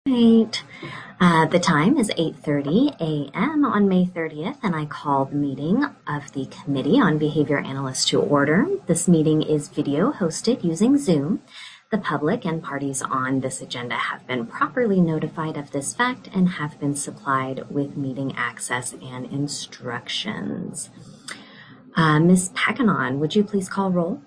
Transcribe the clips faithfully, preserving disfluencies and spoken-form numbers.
Right. Uh, the time is eight thirty a m on May thirtieth, and I call the meeting of the Committee on Behavior Analysts to order. This meeting is video hosted using Zoom. The public and parties on this agenda have been properly notified of this fact and have been supplied with meeting access and instructions. Uh, Miz Paganon, would you please call roll?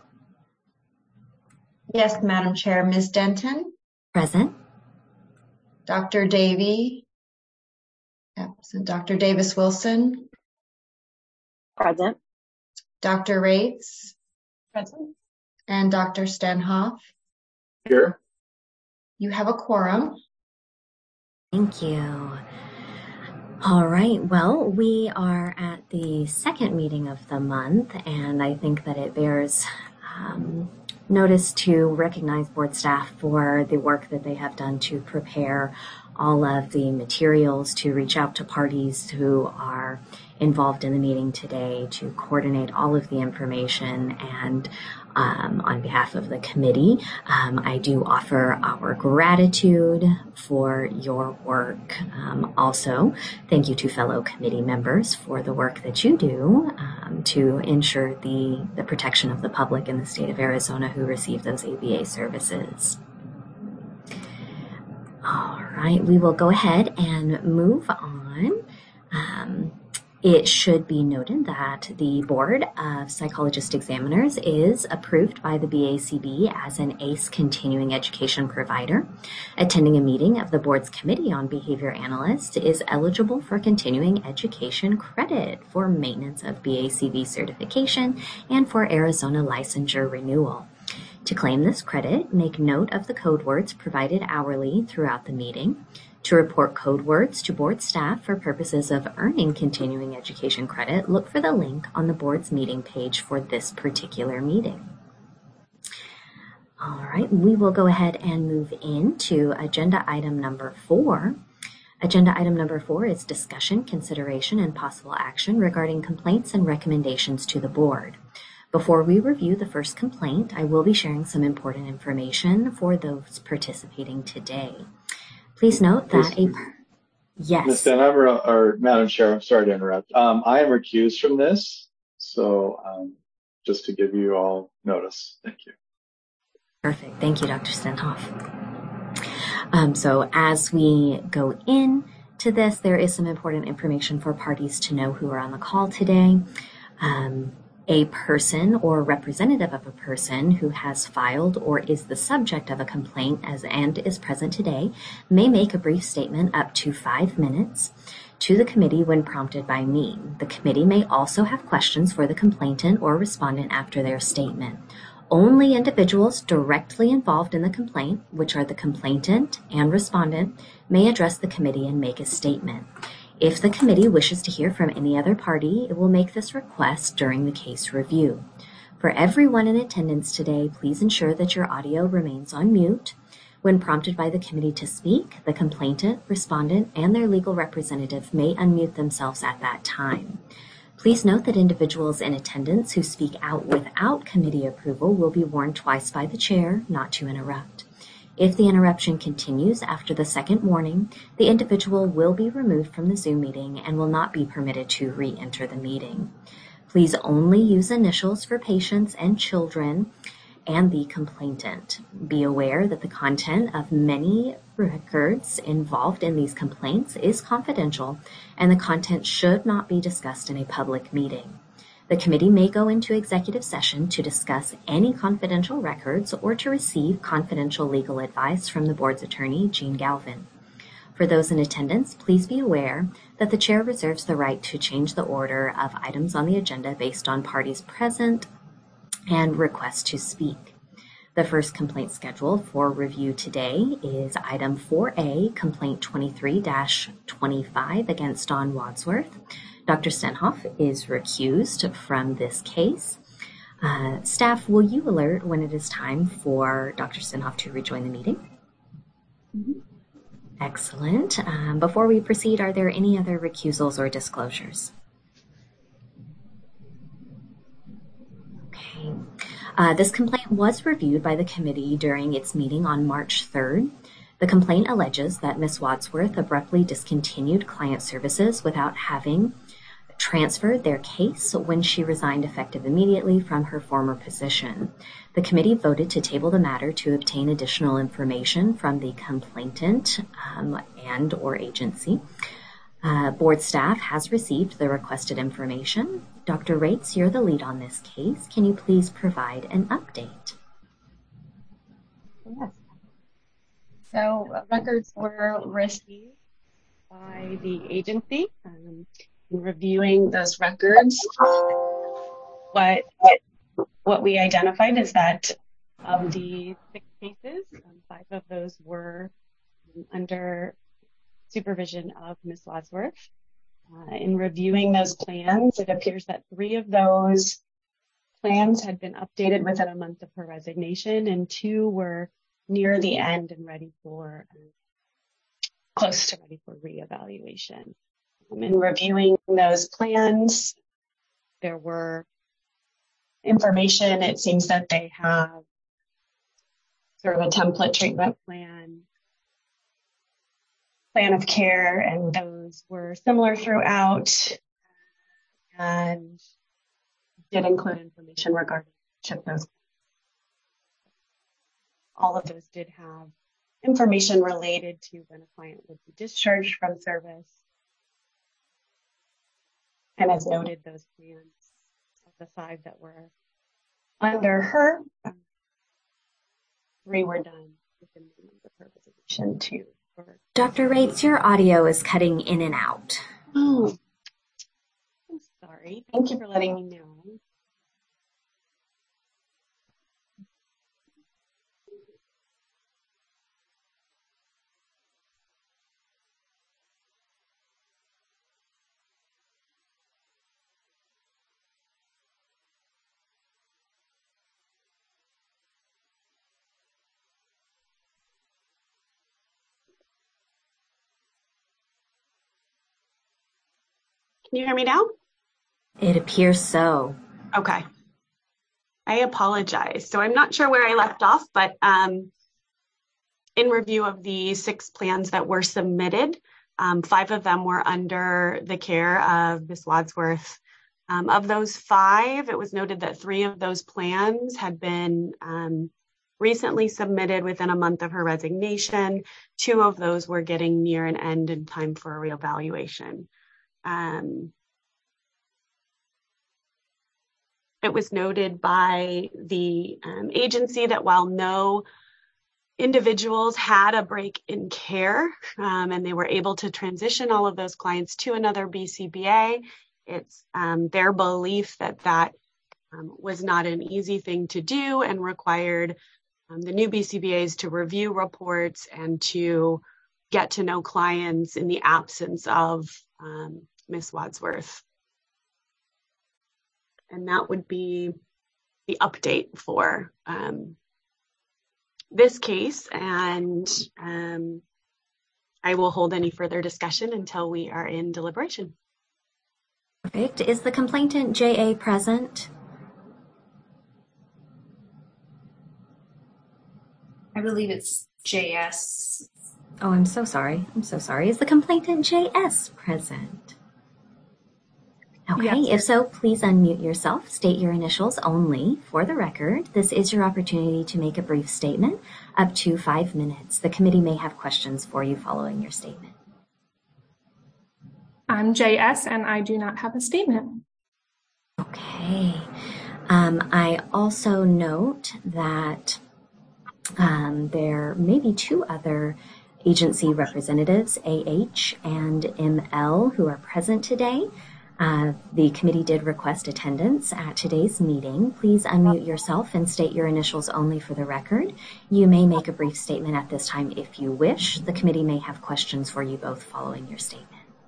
Yes, Madam Chair. Miz Denton? Present. Doctor Davey? Absent. Doctor Davis-Wilson? Present. Doctor Rates? Present. And Doctor Stenhoff? Here. You have a quorum. Thank you. All right, well, we are at the second meeting of the month, and I think that it bears um, notice to recognize board staff for the work that they have done to prepare all of the materials, to reach out to parties who are involved in the meeting today, to coordinate all of the information. And um, on behalf of the committee, um, I do offer our gratitude for your work. Um, also, thank you to fellow committee members for the work that you do um, to ensure the, the protection of the public in the state of Arizona who receive those A B A services. All right, we will go ahead and move on. Um, it should be noted that the Board of Psychologist Examiners is approved by the B A C B as an A C E continuing education provider. Attending a meeting of the board's Committee on Behavior Analysts is eligible for continuing education credit for maintenance of B A C B certification and for Arizona licensure renewal. To claim this credit, make note of the code words provided hourly throughout the meeting. To report code words to board staff for purposes of earning continuing education credit, look for the link on the board's meeting page for this particular meeting. All right, we will go ahead and move into agenda item number four. Agenda item number four is discussion, consideration, and possible action regarding complaints and recommendations to the board. Before we review the first complaint, I will be sharing some important information for those participating today. Please note that a yes. Miz Denham, or Madam Chair, I'm sorry to interrupt. Um, I am recused from this, so um, just to give you all notice. Thank you. Perfect. Thank you, Doctor Stenhoff. Um, so as we go in to this, there is some important information for parties to know who are on the call today. Um, A person or representative of a person who has filed or is the subject of a complaint as and is present today may make a brief statement up to five minutes to the committee when prompted by me. The committee may also have questions for the complainant or respondent after their statement. Only individuals directly involved in the complaint, which are the complainant and respondent, may address the committee and make a statement. If the committee wishes to hear from any other party, it will make this request during the case review. For everyone in attendance today, please ensure that your audio remains on mute. When prompted by the committee to speak, the complainant, respondent, and their legal representative may unmute themselves at that time. Please note that individuals in attendance who speak out without committee approval will be warned twice by the chair not to interrupt. If the interruption continues after the second warning, the individual will be removed from the Zoom meeting and will not be permitted to re-enter the meeting. Please only use initials for patients and children and the complainant. Be aware that the content of many records involved in these complaints is confidential, and the content should not be discussed in a public meeting. The committee may go into executive session to discuss any confidential records or to receive confidential legal advice from the board's attorney, Jean Galvin. For those in attendance, please be aware that the chair reserves the right to change the order of items on the agenda based on parties present and requests to speak. The first complaint scheduled for review today is item four A, complaint twenty-three dash twenty-five against Don Wadsworth. Doctor Stenhoff is recused from this case. Uh, staff, will you alert when it is time for Doctor Stenhoff to rejoin the meeting? Mm-hmm. Excellent. Um, before we proceed, are there any other recusals or disclosures? Okay. Uh, this complaint was reviewed by the committee during its meeting on March third. The The complaint alleges that Miz Wadsworth abruptly discontinued client services without having transferred their case when she resigned effective immediately from her former position. The committee voted to table the matter to obtain additional information from the complainant um, and or agency. Uh, board staff has received the requested information. Doctor Rates, you're the lead on this case. Can you please provide an update? Yes. So uh, records were received by the agency. Um, in reviewing those records, what what we identified is that of the six cases, um, five of those were um, under supervision of Miz Wadsworth. Uh, in reviewing those plans, it appears that three of those plans had been updated within a month of her resignation, and two were near the end and ready for, um, close to ready for reevaluation. Um, in reviewing those plans, there were information. It seems that they have sort of a template treatment plan, plan of care, and those were similar throughout and did include information regarding each of those. All of those did have information related to when a client would be discharged from service. And as noted, those plans of the five that were under her, um, three were done within the month of her resignation, two were. Doctor Rates, your audio is cutting in and out. Oh, I'm sorry. Thank you for letting me know. Can you hear me now? It appears so. Okay. I apologize. So I'm not sure where I left off, but um, in review of the six plans that were submitted, um, five of them were under the care of Miz Wadsworth. Um, of those five, it was noted that three of those plans had been um, recently submitted within a month of her resignation. Two of those were getting near an end in time for a reevaluation. Um, it was noted by the um, agency that while no individuals had a break in care um, and they were able to transition all of those clients to another B C B A, it's um, their belief that that um, was not an easy thing to do and required um, the new B C B As to review reports and to get to know clients in the absence of um, Miz Wadsworth. And that would be the update for um, this case. And um, I will hold any further discussion until we are in deliberation. Perfect. Is the complainant J A present? I believe it's J S. Oh, I'm so sorry. I'm so sorry. Is the complainant J S present? Okay, Yes. if so, please unmute yourself. State your initials only for the record. This is your opportunity to make a brief statement, up to five minutes. The committee may have questions for you following your statement. I'm J S and I do not have a statement. Okay. Um, I also note that um, there may be two other agency representatives, A H and M L, who are present today. Uh, the committee did request attendance at today's meeting. Please unmute yourself and state your initials only for the record. You may make a brief statement at this time if you wish. The committee may have questions for you both following your statement.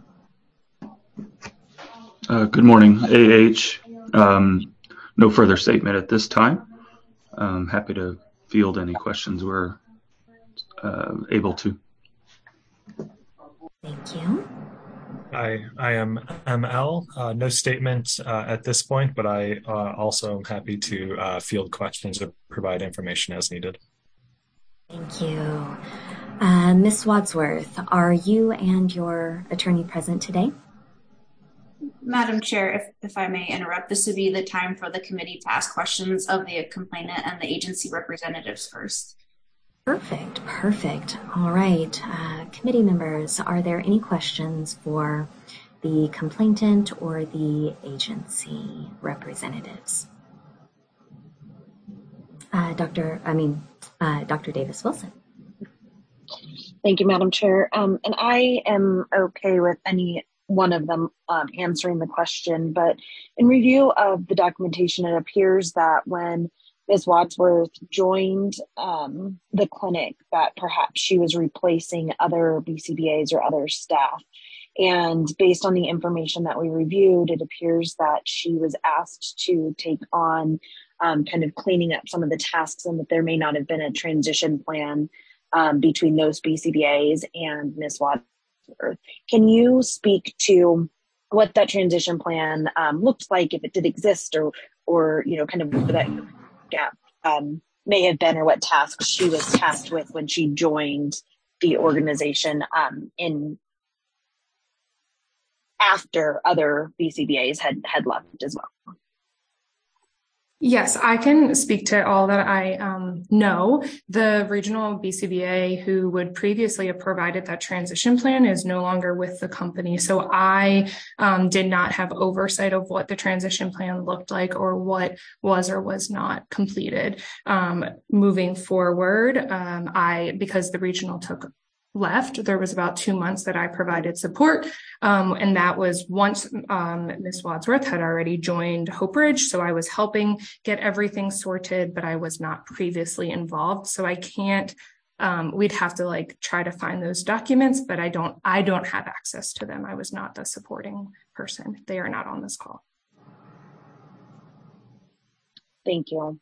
Uh, good morning, A H. Um, no further statement at this time. I'm happy to field any questions we're uh, able to. Thank you. I, I am M L. Uh, no statement uh, at this point, but I uh, also am happy to uh, field questions or provide information as needed. Thank you. Uh, Miz Wadsworth, are you and your attorney present today? Madam Chair, if, if I may interrupt, this would be the time for the committee to ask questions of the complainant and the agency representatives first. Perfect, perfect. All right. Uh, committee members, are there any questions for the complainant or the agency representatives? Uh, Doctor, I mean, uh, Doctor Davis-Wilson. Thank you, Madam Chair. Um, and I am okay with any one of them um, answering the question, but in review of the documentation, it appears that when Miz Wadsworth joined um, the clinic, that perhaps she was replacing other B C B As or other staff. And based on the information that we reviewed, it appears that she was asked to take on um, kind of cleaning up some of the tasks, and that there may not have been a transition plan um, between those B C B As and Miz Wadsworth. Can you speak to what that transition plan um, looked like, if it did exist, or, or you know, kind of what that gap um, may have been, or what tasks she was tasked with when she joined the organization um, in after other B C B As had, had left as well? Yes, I can speak to all that I um, know. The regional B C B A who would previously have provided that transition plan is no longer with the company. So I um, did not have oversight of what the transition plan looked like or what was or was not completed. Um, moving forward, um, I, because the regional took left, there was about two months that I provided support. Um, and that was once um, Miz Wadsworth had already joined Hope Ridge. So I was helping get everything sorted, but I was not previously involved. So I can't, um, we'd have to like try to find those documents, but I don't, I don't have access to them. I was not the supporting person. They are not on this call. Thank you.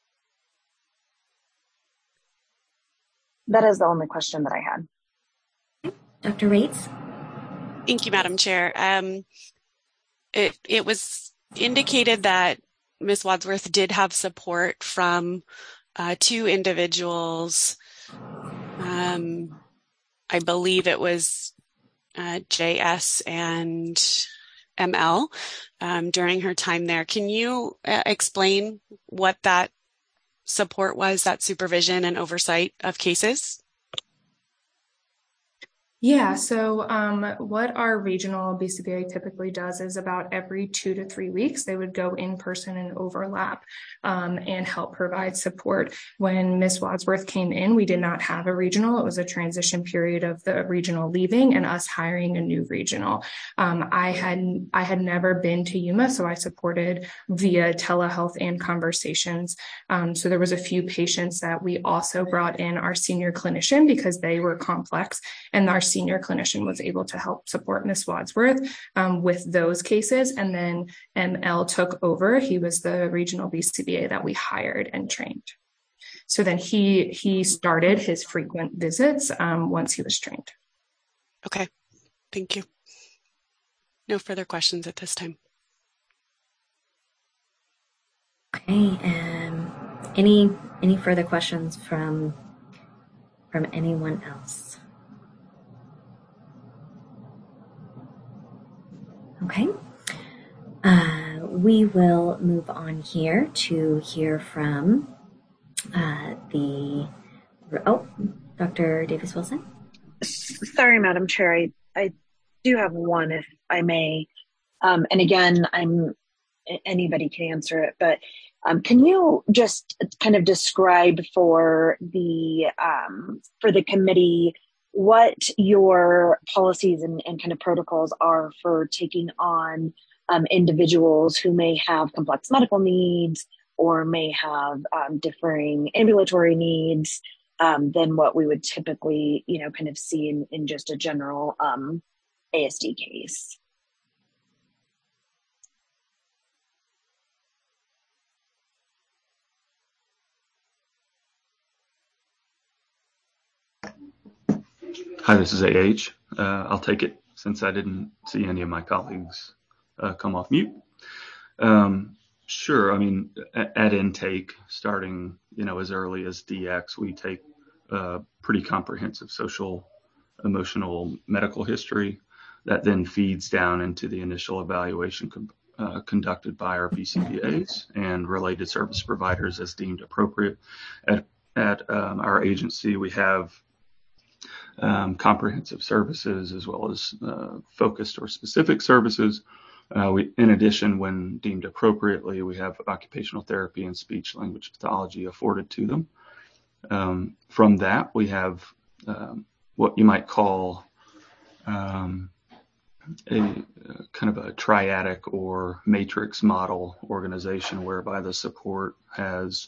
That is the only question that I had. Doctor Rates? Thank you, Madam Chair. Um, it, it was indicated that Miz Wadsworth did have support from uh, two individuals. Um, I believe it was uh, J S and M L um, during her time there. Can you uh, explain what that support was, that supervision and oversight of cases? Yeah, so um, what our regional B C B A typically does is about every two to three weeks, they would go in person and overlap um, and help provide support. When Miz Wadsworth came in, we did not have a regional. It was a transition period of the regional leaving and us hiring a new regional. Um, I had I had never been to Yuma, so I supported via telehealth and conversations. Um, so there was a few patients that we also brought in our senior clinician because they were complex, and our senior clinician was able to help support Miz Wadsworth um, with those cases. And then M L took over. He was the regional B C B A that we hired and trained. So then he he started his frequent visits um, once he was trained. Okay, thank you. No further questions at this time. Okay, um, any any further questions from from anyone else? Okay, uh, we will move on here to hear from uh, the, oh, Doctor Davis-Wilson. Sorry, Madam Chair, I, I do have one, if I may. Um, and again, I'm anybody can answer it, but um, can you just kind of describe for the um, for the committee what your policies and, and kind of protocols are for taking on um, individuals who may have complex medical needs or may have um, differing ambulatory needs um, than what we would typically, you know, kind of see in, in just a general um, A S D case? Hi, this is A H. Uh, I'll take it since I didn't see any of my colleagues uh, come off mute. Um, sure. I mean, at, at intake, starting, you know, as early as D X, we take uh, pretty comprehensive social, emotional, medical history that then feeds down into the initial evaluation com- uh, conducted by our B C B As and related service providers as deemed appropriate. At, at um, our agency, we have um, comprehensive services as well as uh, focused or specific services. Uh, we, in addition, when deemed appropriately, we have occupational therapy and speech language pathology afforded to them. Um, from that, we have um, what you might call um, a, a kind of a triadic or matrix model organization whereby the support has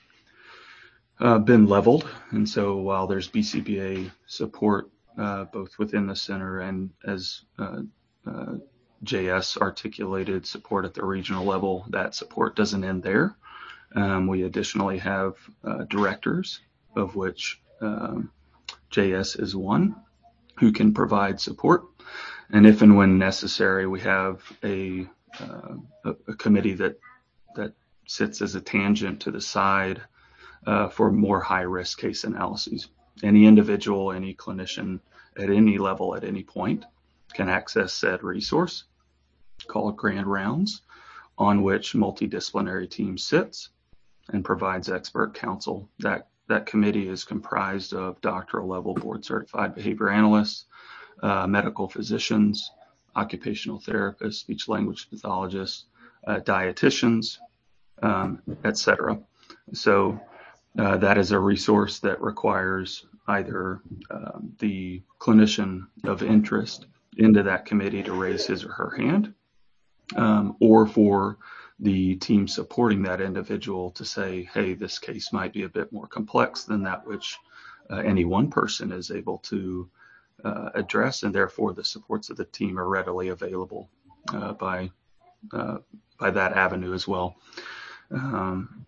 uh, been leveled. And so while there's B C B A support uh, both within the center and as uh, uh, J S articulated support at the regional level, that support doesn't end there. Um, we additionally have uh, directors, of which um, J S is one, who can provide support. And if and when necessary, we have a, uh, a, a committee that that sits as a tangent to the side uh, for more high-risk case analyses. Any individual, any clinician at any level at any point can access said resource called Grand Rounds, on which multidisciplinary team sits and provides expert counsel. That that committee is comprised of doctoral level board certified behavior analysts, uh, medical physicians, occupational therapists, speech language pathologists, uh, dietitians, um, et cetera. So uh, that is a resource that requires either uh, the clinician of interest into that committee to raise his or her hand, um, or for the team supporting that individual to say, hey, this case might be a bit more complex than that which uh, any one person is able to uh, address, and therefore the supports of the team are readily available uh, by uh, by that avenue as well. Um,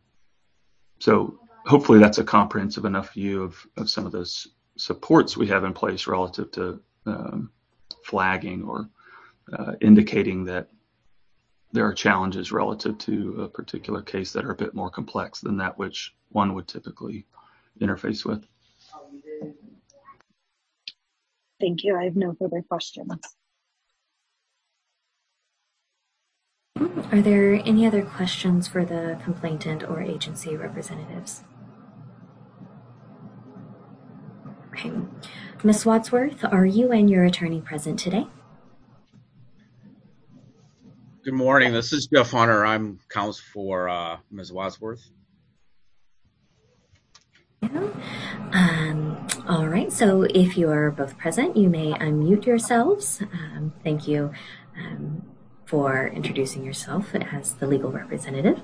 so hopefully that's a comprehensive enough view of, of some of those supports we have in place relative to um, flagging or uh, indicating that there are challenges relative to a particular case that are a bit more complex than that which one would typically interface with. Thank you. I have no further questions. Are there any other questions for the complainant or agency representatives? Okay. Miz Wadsworth, are you and your attorney present today? Good morning. This is Jeff Hunter. I'm counsel for uh, Miz Wadsworth. Yeah. Um, all right. So if you are both present, you may unmute yourselves. Um, thank you um, for introducing yourself as the legal representative.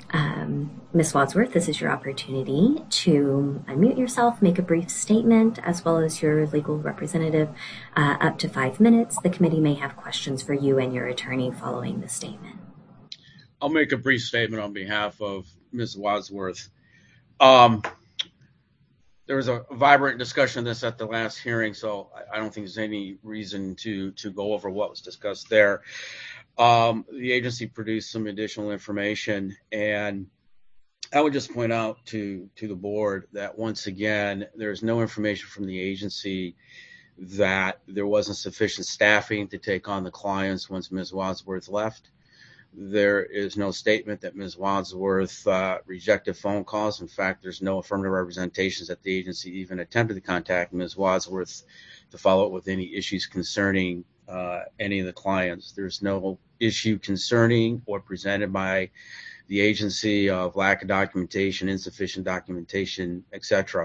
Um, Miz Wadsworth, this is your opportunity to unmute yourself, make a brief statement, as well as your legal representative, uh, up to five minutes. The committee may have questions for you and your attorney following the statement. I'll make a brief statement on behalf of Miz Wadsworth. Um, there was a vibrant discussion of this at the last hearing, so I don't think there's any reason to, to go over what was discussed there. Um, the agency produced some additional information, and I would just point out to, to the board that once again, there's no information from the agency that there wasn't sufficient staffing to take on the clients once Miz Wadsworth left. There is no statement that Miz Wadsworth uh, rejected phone calls. In fact, there's no affirmative representations that the agency even attempted to contact Miz Wadsworth to follow up with any issues concerning uh, any of the clients. There's no issue concerning or presented by the agency of lack of documentation, insufficient documentation, et cetera.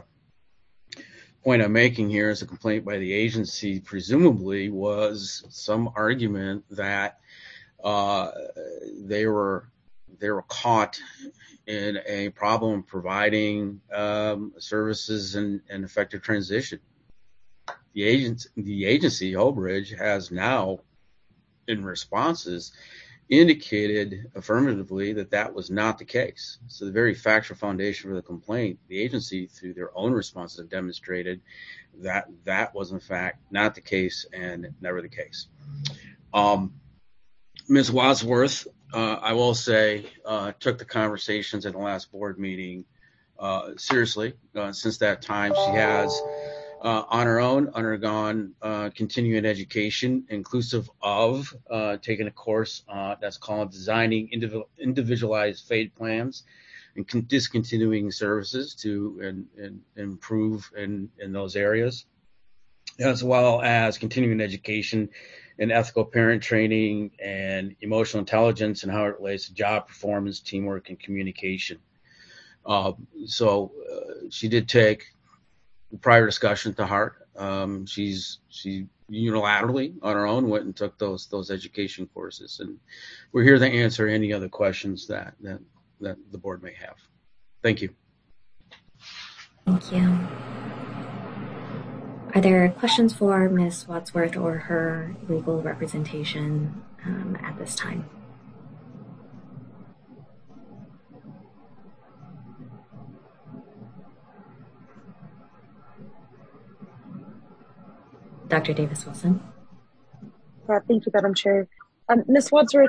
Point I'm making here is a complaint by the agency presumably was some argument that uh, they were they were caught in a problem providing um, services and, and effective transition. The agent, the agency, Holbridge, has now, in responses, indicated affirmatively that that was not the case. So the very factual foundation for the complaint, the agency, through their own responses, have demonstrated that that was, in fact, not the case and never the case. Um, Miz Wadsworth, uh, I will say, uh, took the conversations at the last board meeting uh, seriously. Uh, since that time, she has, uh, on her own, undergone uh, continuing education, inclusive of uh, taking a course uh, that's called Designing Individual, Individualized Fade Plans and con- discontinuing services to and, and improve in, in those areas, as well as continuing education in ethical parent training and emotional intelligence and how it relates to job performance, teamwork, and communication. Uh, so uh, she did take the prior discussion to heart. Um, she's she unilaterally on her own went and took those those education courses, and we're here to answer any other questions that that that the board may have. Thank you. Thank you. Are there questions for Miz Wadsworth or her legal representation um, at this time? Doctor Davis-Wilson. Yeah, thank you, Madam Chair. Um, Miz Wadsworth,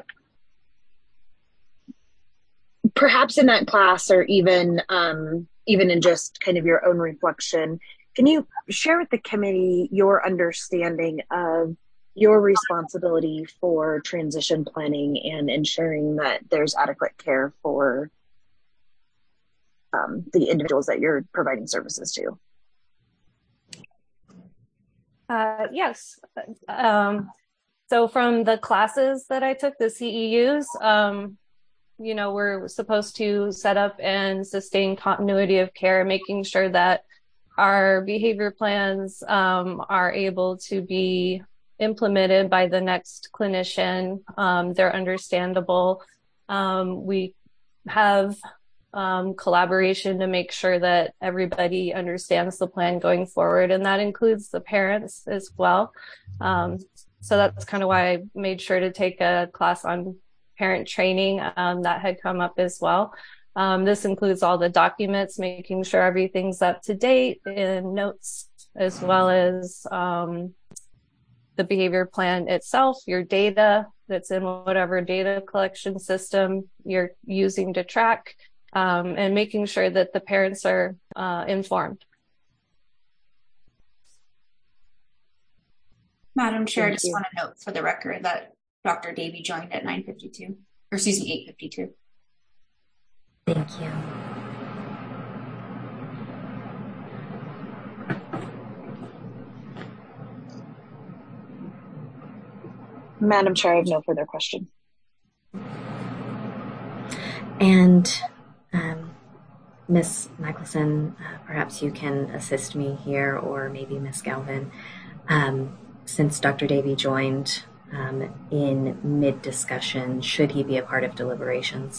perhaps in that class or even um, even in just kind of your own reflection, can you share with the committee your understanding of your responsibility for transition planning and ensuring that there's adequate care for um, the individuals that you're providing services to? Uh, yes. Um, so from the classes that I took, the C E Us, um, you know, we're supposed to set up and sustain continuity of care, making sure that our behavior plans um, are able to be implemented by the next clinician. Um, they're understandable. Um, we have um, collaboration to make sure that everybody understands the plan going forward, and that includes the parents as well. Um, so that's kind of why I made sure to take a class on parent training um, that had come up as well. Um, this includes all the documents, making sure everything's up to date, and notes, as well as um, the behavior plan itself, your data that's in whatever data collection system you're using to track, um, and making sure that the parents are uh, informed. Madam Chair, I Thank just you. want to note for the record that Doctor Davey joined at nine fifty-two, or excuse me, eight fifty-two. Thank you. Madam Chair, I have no further questions. And um, Miz Michelson, uh, perhaps you can assist me here, or maybe Miz Galvin. Um, since Doctor Davey joined um, in mid-discussion, should he be a part of deliberations?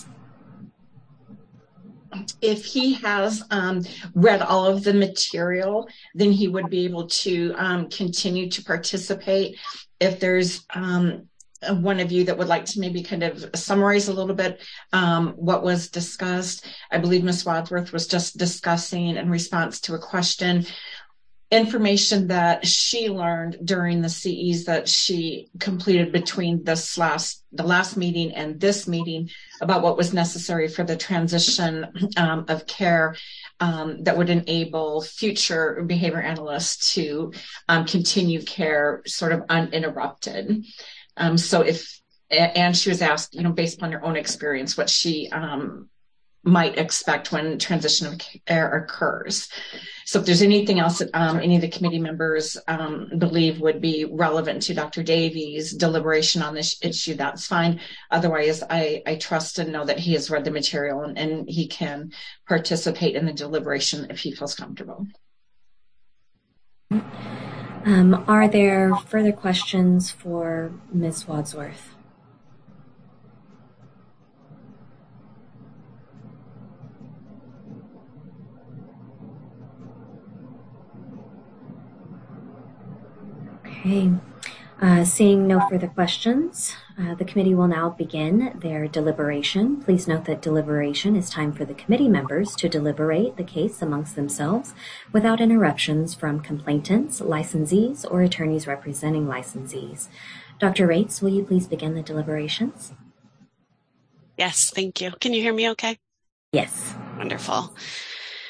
If he has um, read all of the material, then he would be able to um, continue to participate. If there's um, one of you that would like to maybe kind of summarize a little bit um, what was discussed, I believe Miz Wadsworth was just discussing in response to a question information that she learned during the C Es that she completed between this last the last meeting and this meeting about what was necessary for the transition um, of care um, that would enable future behavior analysts to um, continue care sort of uninterrupted. Um, so if, and she was asked, you know, based upon her own experience, what she um, might expect when transition of care occurs. So if there's anything else that um, any of the committee members um, believe would be relevant to Doctor Davies' deliberation on this issue, that's fine. Otherwise, I, I trust and know that he has read the material and, and he can participate in the deliberation if he feels comfortable. Um, are there further questions for Miz Wadsworth? Okay, uh, seeing no further questions, uh, the committee will now begin their deliberation. Please note that deliberation is time for the committee members to deliberate the case amongst themselves without interruptions from complainants, licensees, or attorneys representing licensees. Doctor Rates, will you please begin the deliberations? Yes, thank you. Can you hear me okay? Yes. Wonderful.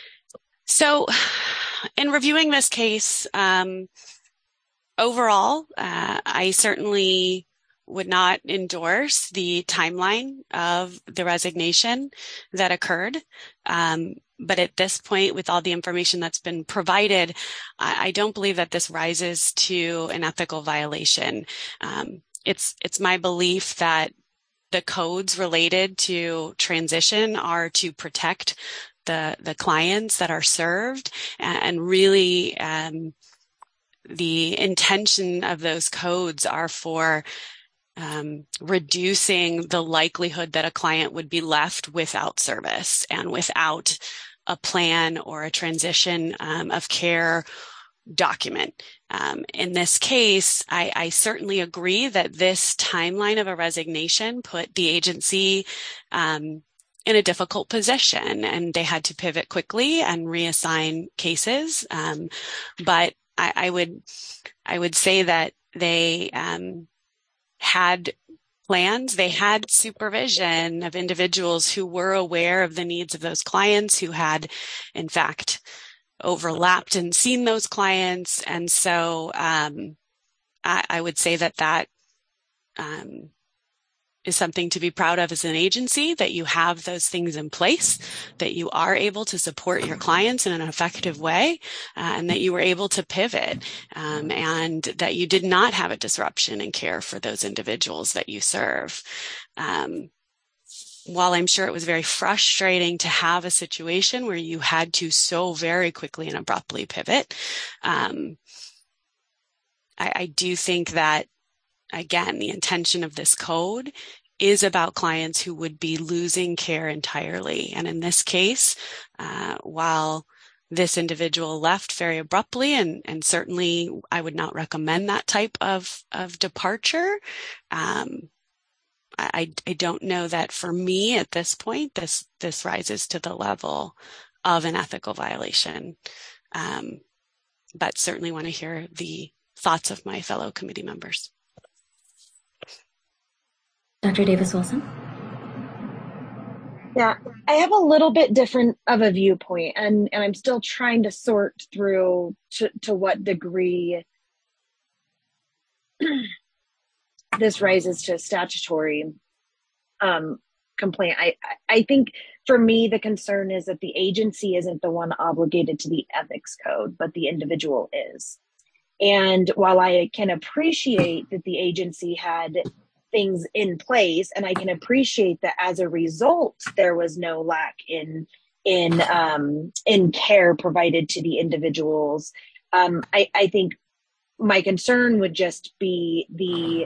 So in reviewing this case, um, overall, uh, I certainly would not endorse the timeline of the resignation that occurred. Um, but at this point, with all the information that's been provided, I, I don't believe that this rises to an ethical violation. Um, it's, it's my belief that the codes related to transition are to protect the, the clients that are served, and, and really, um, the intention of those codes are for Um, reducing the likelihood that a client would be left without service and without a plan or a transition um, of care document. Um, in this case, I, I certainly agree that this timeline of a resignation put the agency um, in a difficult position, and they had to pivot quickly and reassign cases. Um, but I, I would, I would say that they um, had plans, they had supervision of individuals who were aware of the needs of those clients, who had, in fact, overlapped and seen those clients. And so um, I, I would say that that um, is something to be proud of as an agency, that you have those things in place, that you are able to support your clients in an effective way, uh, and that you were able to pivot, um, and that you did not have a disruption in care for those individuals that you serve. Um, while I'm sure it was very frustrating to have a situation where you had to so very quickly and abruptly pivot, um, I, I do think that, again, the intention of this code is about clients who would be losing care entirely. And in this case, uh, while this individual left very abruptly, and, and certainly I would not recommend that type of, of departure, um, I, I don't know that for me at this point, this, this rises to the level of an ethical violation. Um, but certainly want to hear the thoughts of my fellow committee members. Doctor Davis-Wilson? Yeah, I have a little bit different of a viewpoint, and, and I'm still trying to sort through to, to what degree this rises to a statutory um, complaint. I, I think for me, the concern is that the agency isn't the one obligated to the ethics code, but the individual is. And while I can appreciate that the agency had things in place, and I can appreciate that as a result, there was no lack in in um, in care provided to the individuals. Um, I, I think my concern would just be the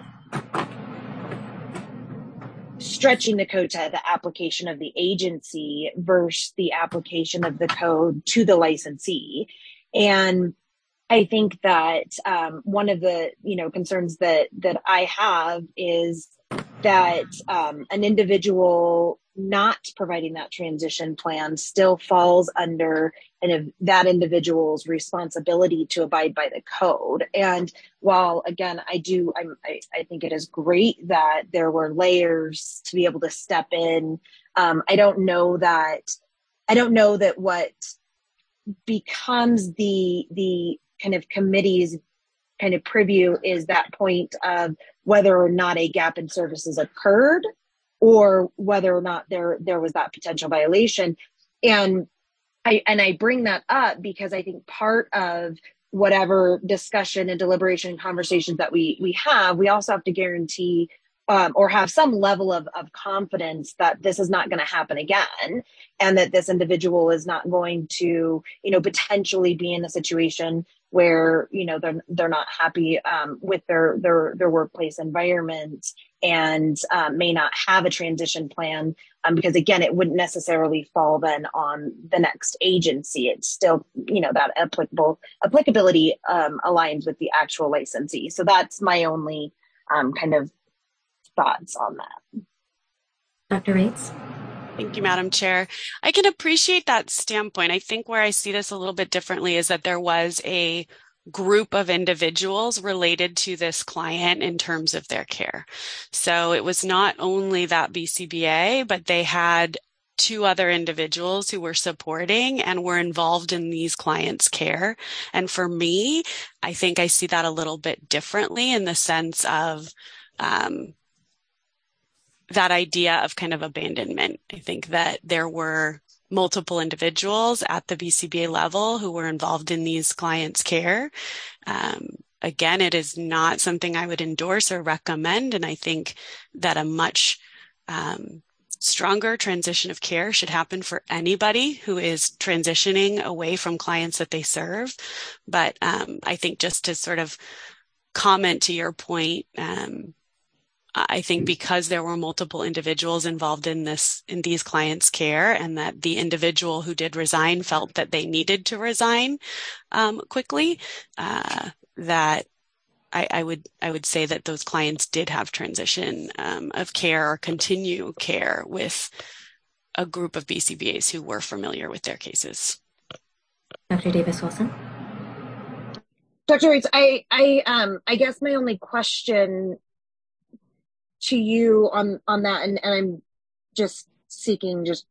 stretching the code to the application of the agency versus the application of the code to the licensee. And I think that um, one of the, you know, concerns that that I have is that um, an individual not providing that transition plan still falls under and that individual's responsibility to abide by the code. And while again, I do, I'm, I, I think it is great that there were layers to be able to step in. Um, I don't know that, I don't know that what becomes the the kind of committee's kind of preview is that point of whether or not a gap in services occurred, or whether or not there there was that potential violation. And I and I bring that up because I think part of whatever discussion and deliberation and conversations that we we have, we also have to guarantee um, or have some level of, of confidence that this is not going to happen again, and that this individual is not going to, you know, potentially be in a situation where, you know, they're they're not happy um, with their their their workplace environment, and uh, may not have a transition plan, um, because again, it wouldn't necessarily fall then on the next agency. It's still, you know, that applicable applicability um, aligns with the actual licensee. So that's my only um, kind of thoughts on that. Doctor Rates? Thank you, Madam Chair. I can appreciate that standpoint. I think where I see this a little bit differently is that there was a group of individuals related to this client in terms of their care. So it was not only that B C B A, but they had two other individuals who were supporting and were involved in these clients' care. And for me, I think I see that a little bit differently in the sense of um, that idea of kind of abandonment. I think that there were multiple individuals at the B C B A level who were involved in these clients' care. Um, again, it is not something I would endorse or recommend. And I think that a much um, stronger transition of care should happen for anybody who is transitioning away from clients that they serve. But um, I think just to sort of comment to your point, um, I think because there were multiple individuals involved in this, in these clients' care, and that the individual who did resign felt that they needed to resign um, quickly, uh, that I, I would I would say that those clients did have transition um, of care or continue care with a group of B C B As who were familiar with their cases. Doctor Davis-Wilson. Doctor Reitz, I I um I guess my only question to you on on that, and, and I'm just seeking just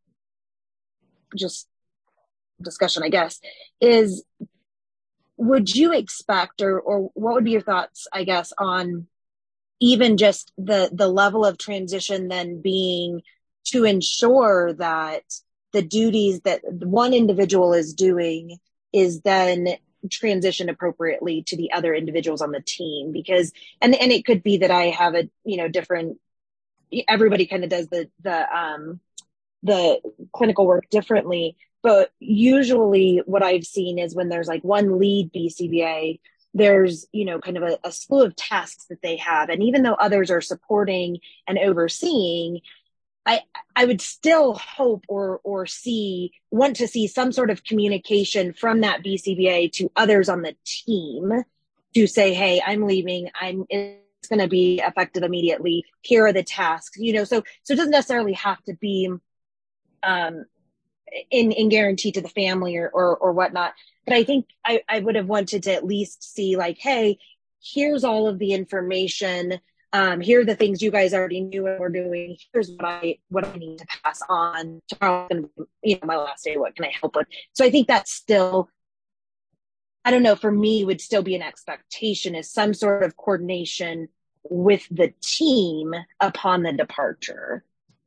just discussion, I guess, is would you expect, or or what would be your thoughts, I guess, on even just the the level of transition then being to ensure that the duties that one individual is doing is then transition appropriately to the other individuals on the team? Because and and it could be that I have a you know different, everybody kind of does the the um the clinical work differently, but usually what I've seen is when there's like one lead B C B A, there's you know kind of a, a slew of tasks that they have, and even though others are supporting and overseeing, I, I would still hope or or see want to see some sort of communication from that B C B A to others on the team to say, hey, I'm leaving. I'm it's going to be effective immediately. Here are the tasks. You know, so so it doesn't necessarily have to be um, in in guarantee to the family or or, or whatnot. But I think I, I would have wanted to at least see like, hey, here's all of the information. Um, here are the things you guys already knew and were doing. Here's what I what I need to pass on. Tomorrow's going to be, you know, my last day. What can I help with? So I think that's still, I don't know, for me would still be an expectation, is some sort of coordination with the team upon the departure.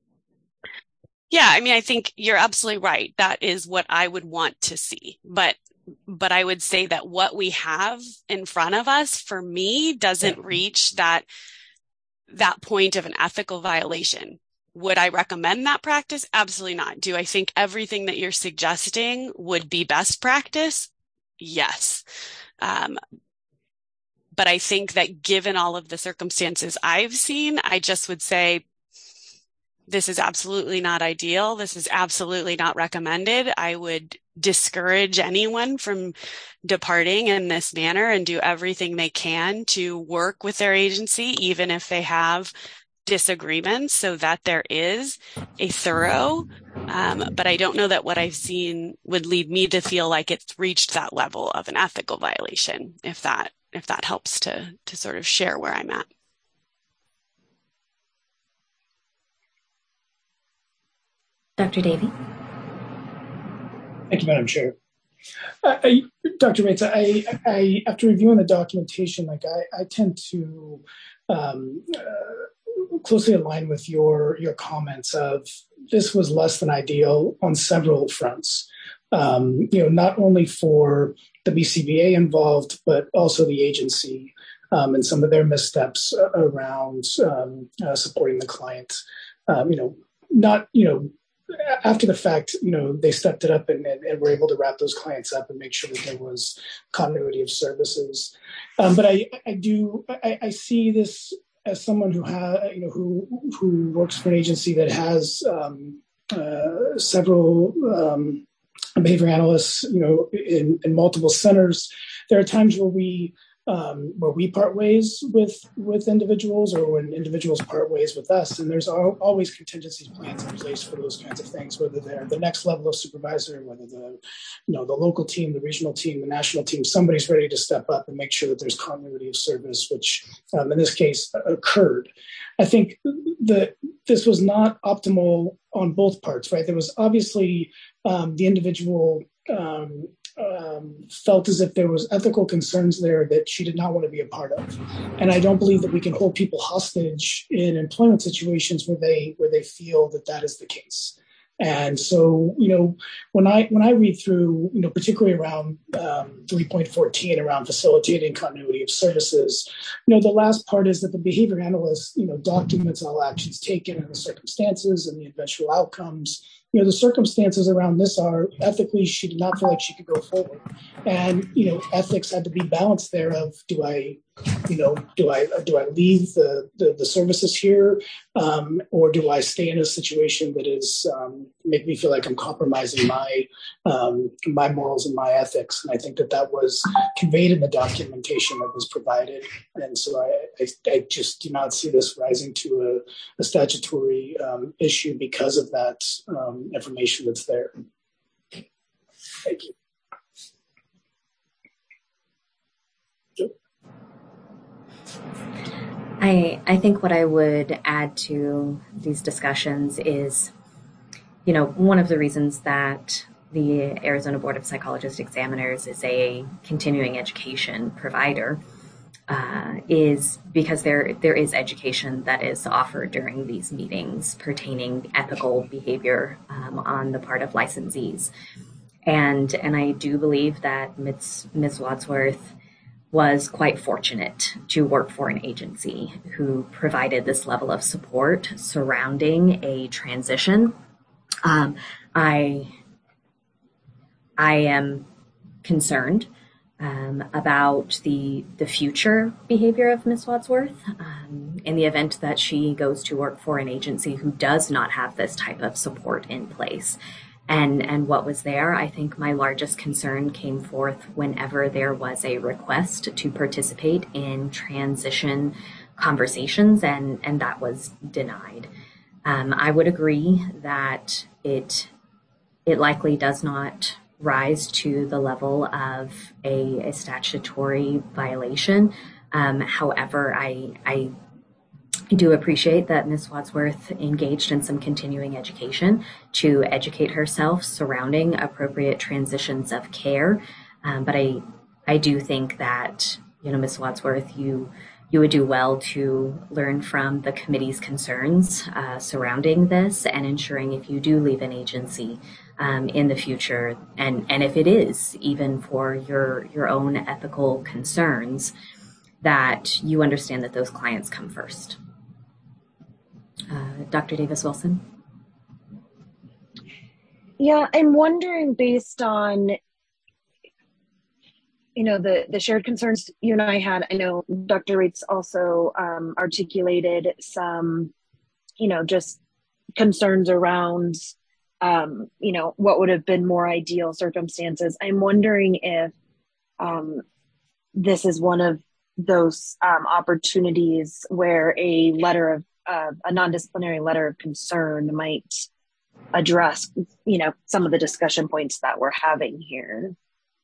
Yeah, I mean, I think you're absolutely right. That is what I would want to see. But but I would say that what we have in front of us, for me, doesn't reach that that point of an ethical violation. Would I recommend that practice? Absolutely not. Do I think everything that you're suggesting would be best practice? Yes. Um, but I think that given all of the circumstances I've seen, I just would say, this is absolutely not ideal. This is absolutely not recommended. I would discourage anyone from departing in this manner and do everything they can to work with their agency, even if they have disagreements, so that there is a thorough, um, but I don't know that what I've seen would lead me to feel like it's reached that level of an ethical violation, if that if that helps to to sort of share where I'm at. Doctor Davey. Thank you, Madam Chair. Uh, I, Doctor Reitz, I, I, after reviewing the documentation, like I, I tend to um, uh, closely align with your your comments of this was less than ideal on several fronts. Um, you know, not only for the B C B A involved, but also the agency um, and some of their missteps around um, uh, supporting the client. Um, you know, not you know. After the fact, you know, they stepped it up and, and, and were able to wrap those clients up and make sure that there was continuity of services. Um, but I, I do, I, I see this as someone who has, you know, who who works for an agency that has um, uh, several um, behavior analysts, you know, in, in multiple centers. There are times where we um, where we part ways with with individuals, or when individuals part ways with us. And there's al- always contingency plans in place for those kinds of things, whether they're the next level of supervisor, whether the you know the local team, the regional team, the national team, somebody's ready to step up and make sure that there's continuity of service, which um, in this case occurred. I think that this was not optimal on both parts, right? There was obviously um, the individual um, um, felt as if there was ethical concerns there that she did not want to be a part of. And I don't believe that we can hold people hostage in employment situations where they where they feel that that is the case. And so, you know, when I when I read through, you know, particularly around um, three point fourteen, around facilitating continuity of services, you know, the last part is that the behavior analyst, you know, documents all actions taken and the circumstances and the eventual outcomes. You know, the circumstances around this are ethically, she did not feel like she could go forward. And, you know, ethics had to be balanced there of, do I, you know, do I do I leave the, the, the services here um, or do I stay in a situation that is um, make me feel like I'm compromising my um, my morals and my ethics? And I think that that was conveyed in the documentation that was provided. And so I, I, I just do not see this rising to a, a statutory um, issue because of that um, information that's there. Thank you. I, I think what I would add to these discussions is, you know, one of the reasons that the Arizona Board of Psychologist Examiners is a continuing education provider uh, is because there there is education that is offered during these meetings pertaining ethical behavior um, on the part of licensees. And, and I do believe that Miz Miz Wadsworth was quite fortunate to work for an agency who provided this level of support surrounding a transition. Um, I, I am concerned um, about the the future behavior of Miz Wadsworth um, in the event that she goes to work for an agency who does not have this type of support in place. And, and what was there, I think my largest concern came forth whenever there was a request to participate in transition conversations, and, and that was denied. Um, I would agree that it, it likely does not rise to the level of a, a statutory violation. Um, however, I, I I do appreciate that Miz Wadsworth engaged in some continuing education to educate herself surrounding appropriate transitions of care. Um, but I, I do think that, you know, Miz Wadsworth, you, you would do well to learn from the committee's concerns uh, surrounding this and ensuring if you do leave an agency um, in the future, and, and if it is even for your, your own ethical concerns, that you understand that those clients come first. Uh, Doctor Davis-Wilson? Yeah, I'm wondering, based on, you know, the, the shared concerns you and I had, I know Doctor Rates also um, articulated some, you know, just concerns around, um, you know, what would have been more ideal circumstances. I'm wondering if um, this is one of those um, opportunities where a letter of uh, a non-disciplinary letter of concern might address, you know, some of the discussion points that we're having here.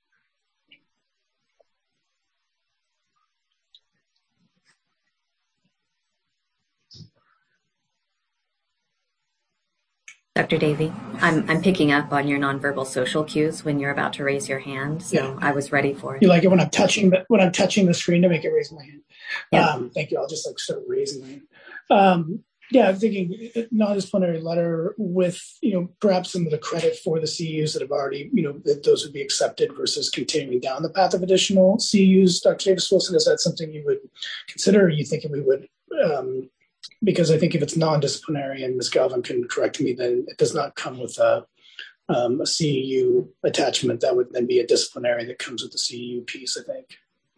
Doctor Davey, I'm I'm picking up on your nonverbal social cues when you're about to raise your hand, so yeah. I was ready for it. You like it when I'm touching the when I'm touching the screen to make it raise my hand. Yeah. Um, thank you. I'll just like start raising my hand. Um, yeah, I'm thinking non-disciplinary letter with, you know, perhaps some of the credit for the C E Us that have already, you know, that those would be accepted versus continuing down the path of additional C E Us. Doctor Davis-Wilson, is that something you would consider? Or are you thinking we would? Um, Because I think if it's non-disciplinary, and Miz Galvin can correct me, then it does not come with a, um, a C E U attachment. That would then be a disciplinary that comes with the C E U piece, I think.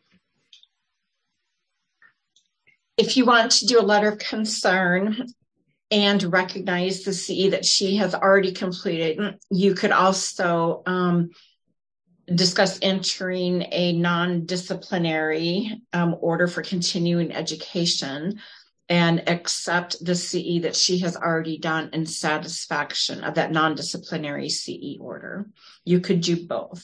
If you want to do a letter of concern and recognize the C E that she has already completed, you could also um, discuss entering a non-disciplinary um, order for continuing education and accept the C E that she has already done in satisfaction of that non-disciplinary C E order. You could do both.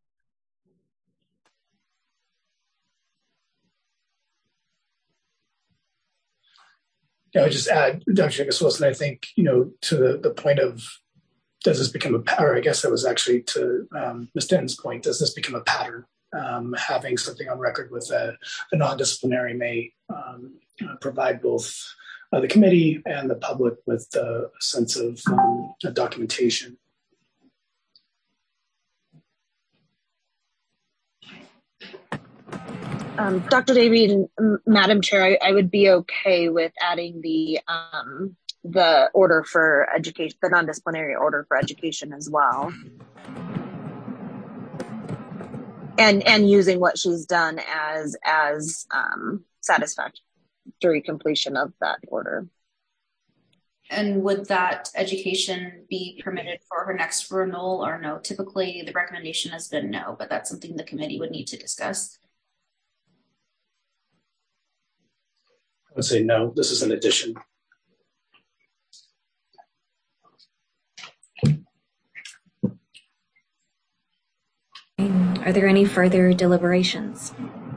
I would just add, Doctor Davis-Wilson, I think, you know, to the, the point of, does this become a pattern? I guess that was actually to um, Miz Denton's point, does this become a pattern? Um, having something on record with a, a non-disciplinary may um, uh, provide both uh, the committee and the public with a sense of um, documentation. Um, Doctor Davey and Madam Chair, I, I would be okay with adding the um, the order for education, the non-disciplinary order for education as well, and and using what she's done as as um, satisfactory completion of that order. And would that education be permitted for her next renewal or no? Typically, the recommendation has been no, but that's something the committee would need to discuss. I would say no, this is an addition. Are there any further deliberations?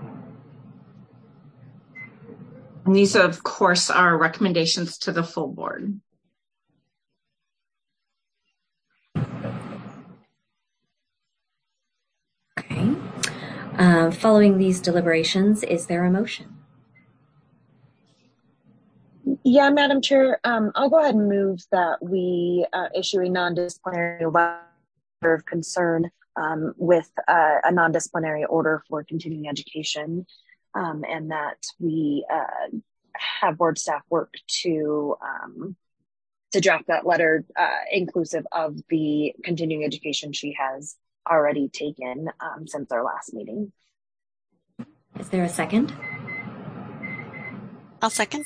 And these, of course, are recommendations to the full board. Okay. Uh, following these deliberations, is there a motion? Yeah, Madam Chair, um, I'll go ahead and move that we uh, issue a non-disciplinary letter of concern um, with uh, a non-disciplinary order for continuing education, um, and that we uh, have board staff work to um, to draft that letter uh, inclusive of the continuing education she has already taken um, since our last meeting. Is there a second? I'll second.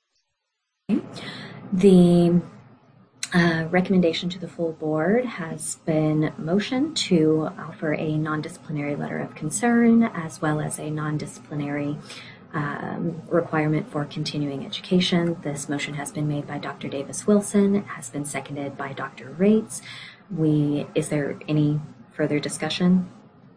The uh, recommendation to the full board has been motioned to offer a non-disciplinary letter of concern as well as a non-disciplinary um, requirement for continuing education. This motion has been made by Doctor Davis-Wilson. It has been seconded by Doctor Rates. We, is there any further discussion?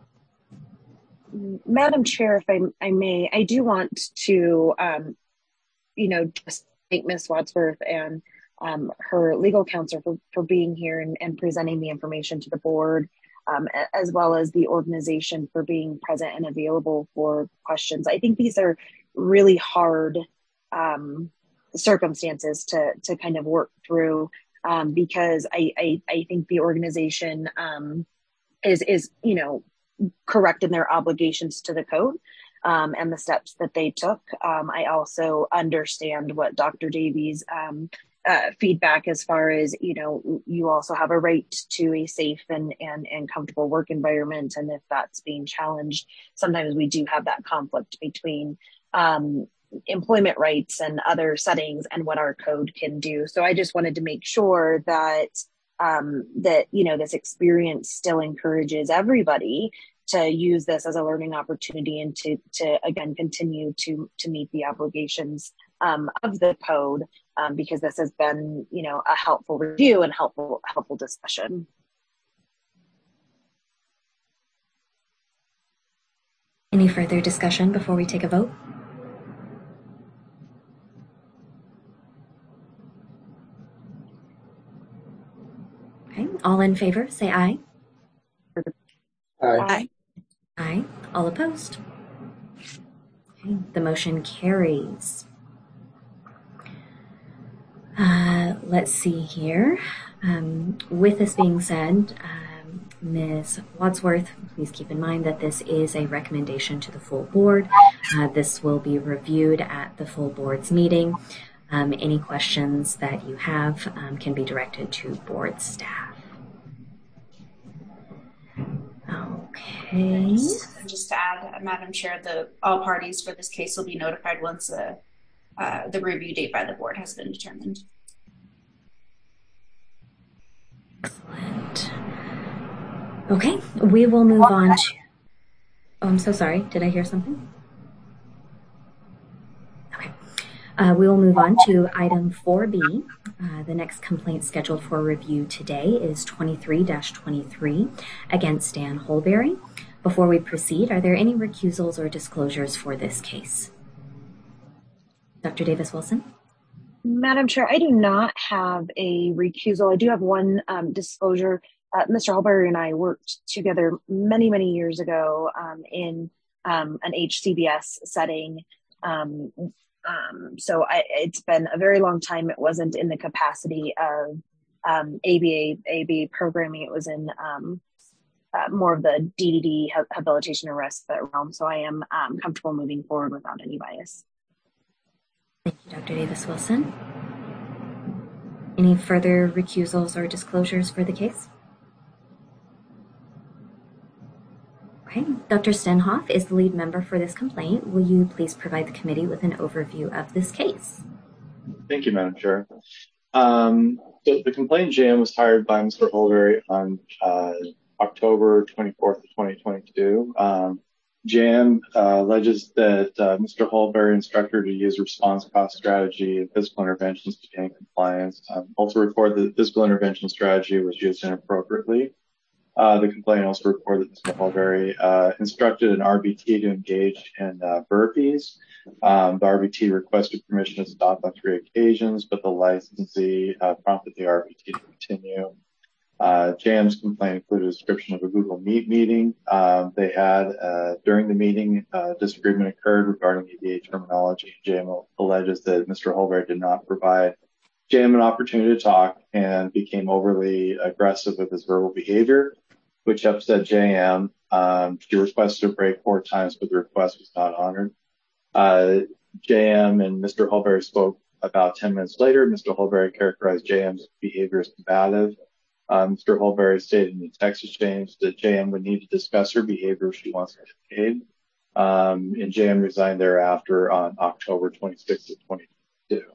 Madam Chair, if I, I may, I do want to, um, you know, just thank Miz Wadsworth and um, her legal counsel for, for being here and, and presenting the information to the board, um, as well as the organization for being present and available for questions. I think these are really hard um, circumstances to, to kind of work through um, because I, I, I think the organization um, is, is, you know, correct in their obligations to the code. Um, and the steps that they took. Um, I also understand what Doctor Davies' um, uh, feedback as far as, you know, you also have a right to a safe and, and, and comfortable work environment. And if that's being challenged, sometimes we do have that conflict between um, employment rights and other settings and what our code can do. So I just wanted to make sure that, um, that, you know, this experience still encourages everybody to use this as a learning opportunity and to, to again, continue to, to meet the obligations um, of the code um, because this has been, you know, a helpful review and helpful, helpful discussion. Any further discussion before we take a vote? Okay, all in favor, say aye. Aye. Aye. Aye. All opposed? Okay, the motion carries. Uh, let's see here. Um, with this being said, um, Miz Wadsworth, please keep in mind that this is a recommendation to the full board. Uh, this will be reviewed at the full board's meeting. Um, any questions that you have um, can be directed to board staff. Okay. Just to add, Madam Chair, the all parties for this case will be notified once the uh, the review date by the board has been determined. Excellent. Okay, we will move on to, oh, I'm so sorry. Did I hear something? Okay, uh, we will move on to item four B. Uh, the next complaint scheduled for review today is twenty-three dash twenty-three against Dan Holberry. Before we proceed, are there any recusals or disclosures for this case? Doctor Davis-Wilson? Madam Chair, I do not have a recusal. I do have one um, disclosure. Uh, Mister Holberry and I worked together many, many years ago um, in um, an H C B S setting. Um, um, so I, it's been a very long time. It wasn't in the capacity of um, A B A, A B programming. It was in um, uh, more of the D D D, habilitation and respite realm. So I am um, comfortable moving forward without any bias. Thank you, Doctor Davis-Wilson. Any further recusals or disclosures for the case? Okay, Doctor Stenhoff is the lead member for this complaint. Will you please provide the committee with an overview of this case? Thank you, Madam Chair. Um, so the complaint J M was hired by Mister Holberry on uh, October twenty-fourth of twenty twenty-two. Um, J M uh, alleges that uh, Mister Holberry instructed her to use response cost strategy and physical interventions to gain compliance. Um, also reported that the physical intervention strategy was used inappropriately. Uh, the complaint also reported that Mister Holberry uh, instructed an R B T to engage in uh, burpees. Um, the R B T requested permission to stop on three occasions, but the licensee uh, prompted the R B T to continue. Uh, J M's complaint included a description of a Google Meet meeting um, they had. Uh, during the meeting, uh, disagreement occurred regarding A B A terminology. J M alleges that Mister Holberry did not provide J M an opportunity to talk and became overly aggressive with his verbal behavior, which upset J M. Um, she requested a break four times, but the request was not honored. Uh, J M and Mister Holberry spoke about ten minutes later. Mister Holberry characterized J M's behavior as combative. Uh, Mister Holberry stated in the text exchange that J M would need to discuss her behavior if she wants to get paid. Um, and J M resigned thereafter on October twenty-sixth of twenty twenty-two.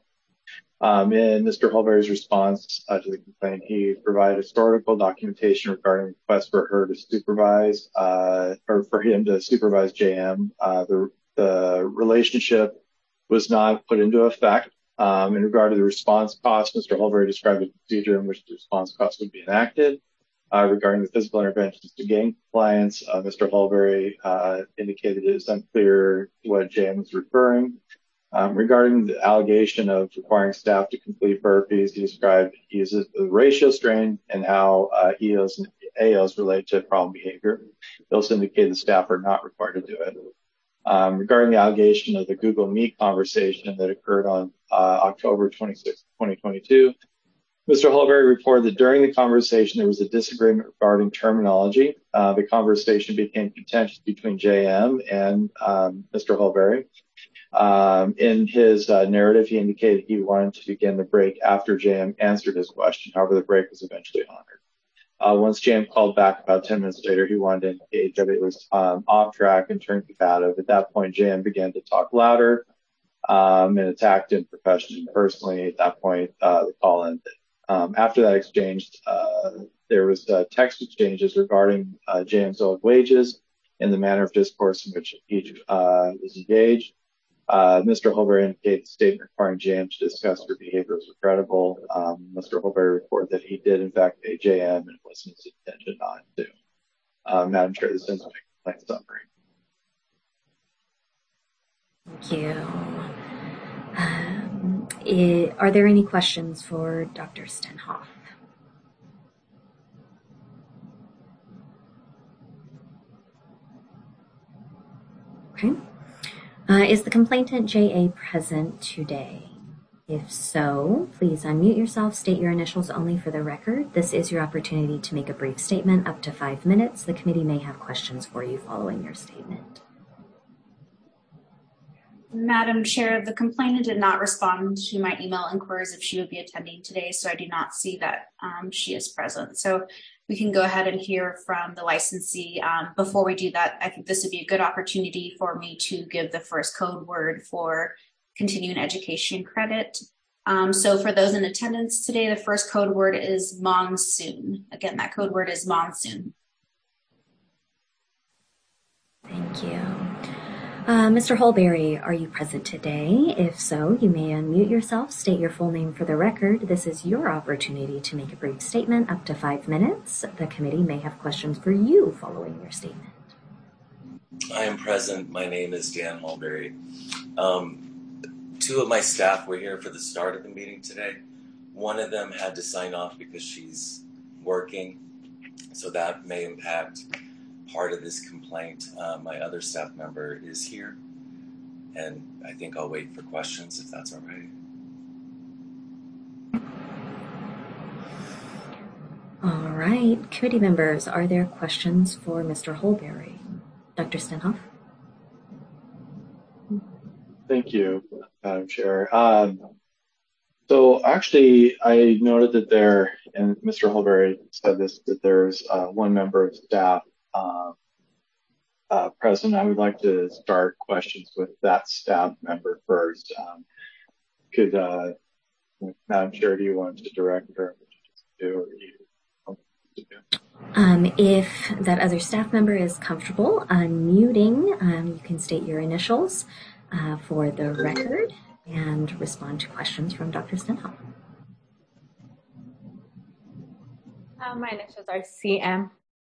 Um, in Mister Holberry's response uh, to the complaint, he provided historical documentation regarding the request for her to supervise, uh, or for him to supervise J M. Uh, the, the relationship was not put into effect. Um, in regard to the response cost, Mister Holberry described a procedure in which the response cost would be enacted. Uh, regarding the physical interventions to gain compliance, uh, Mister Holberry uh, indicated it is unclear what J M was referring. Um, regarding the allegation of requiring staff to complete burpees, he described he uses the ratio strain and how uh, E Os and A Os relate to problem behavior. He also indicated the staff are not required to do it. Um, regarding the allegation of the Google Meet conversation that occurred on uh, October twenty-sixth, twenty twenty-two, Mister Holberry reported that during the conversation there was a disagreement regarding terminology. Uh, the conversation became contentious between J M and um, Mister Holberry. Um, in his uh, narrative, he indicated he wanted to begin the break after J M answered his question. However, the break was eventually honored. Uh, once J M called back about ten minutes later, he wanted to indicate that it was um, off track and turned combative. At that point, J M began to talk louder um, and attacked him professionally and personally. At that point, uh, the call ended. Um, after that exchange, uh, there was uh, text exchanges regarding uh, J M's owed wages and the manner of discourse in which each uh, was engaged. Uh, Mister Holberry indicated the statement requiring J M to discuss her behavior was regrettable. Um, Mister Holberry reported that he did, in fact, pay J M and it wasn't his intention not to. Uh, Madam Chair, this ends my complaint summary. Thank you. Um, it, are there any questions for Doctor Stenhoff? Okay. Uh, is the complainant J A present today? If so, please unmute yourself, state your initials only for the record. This is your opportunity to make a brief statement, up to five minutes. The committee may have questions for you following your statement. Madam Chair, the complainant did not respond to my email inquiries if she would be attending today, so I do not see that um, she is present. So we can go ahead and hear from the licensee. Um, before we do that, I think this would be a good opportunity for me to give the first code word for continuing education credit. Um, so for those in attendance today, the first code word is monsoon. Again, that code word is monsoon. Thank you. Uh, Mister Holberry, are you present today? If so, you may unmute yourself, state your full name for the record. This is your opportunity to make a brief statement, up to five minutes. The committee may have questions for you following your statement. I am present. My name is Dan Holberry. Um, two of my staff were here for the start of the meeting today. One of them had to sign off because she's working, so that may impact part of this complaint. Uh, my other staff member is here, and I think I'll wait for questions if that's all right. All right, committee members, are there questions for Mister Holberry? Doctor Stenhoff? Thank you, Madam Chair. Um, so actually, I noted that there, and Mister Holberry said this, that there's uh, one member of staff uh, uh, present. I would like to start questions with that staff member first. Um, could, uh, Madam Chair, do you want to direct her to do, or do you want to do? Um, if that other staff member is comfortable unmuting, um, you can state your initials uh, for the record and respond to questions from Doctor Stenhoff. Uh, my initials are C M.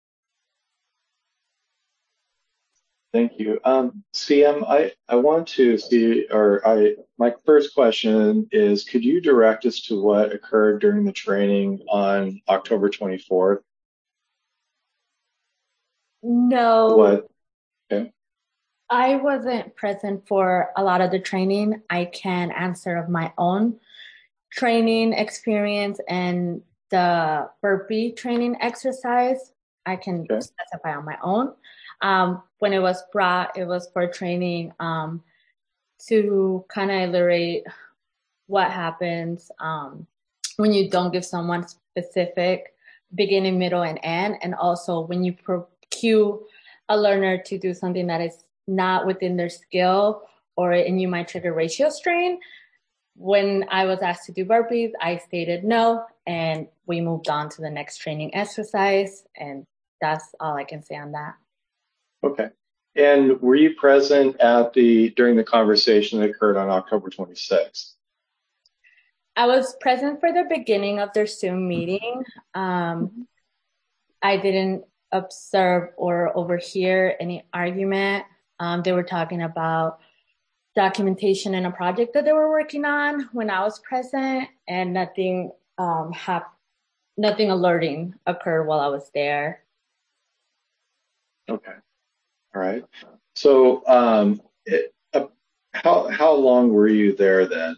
Thank you. Um, C M, I, I want to see, or I, my first question is, could you direct us to what occurred during the training on October twenty-fourth? No. What? Okay. I wasn't present for a lot of the training. I can answer of my own training experience and the burpee training exercise. I can okay. specify on my own. Um, when it was brought, it was for training um, to kind of iterate what happens um, when you don't give someone specific beginning, middle, and end, and also when you pro- cue a learner to do something that is not within their skill, or and you might trigger ratio strain. When I was asked to do burpees, I stated no, and we moved on to the next training exercise, and that's all I can say on that. Okay. And were you present at the during the conversation that occurred on October twenty-sixth? I was present for the beginning of their Zoom meeting. Um, I didn't observe or overhear any argument. Um, they were talking about documentation in a project that they were working on when I was present, and nothing um, hap- nothing alerting occurred while I was there. Okay. All right. So, um, it, uh, how how long were you there then?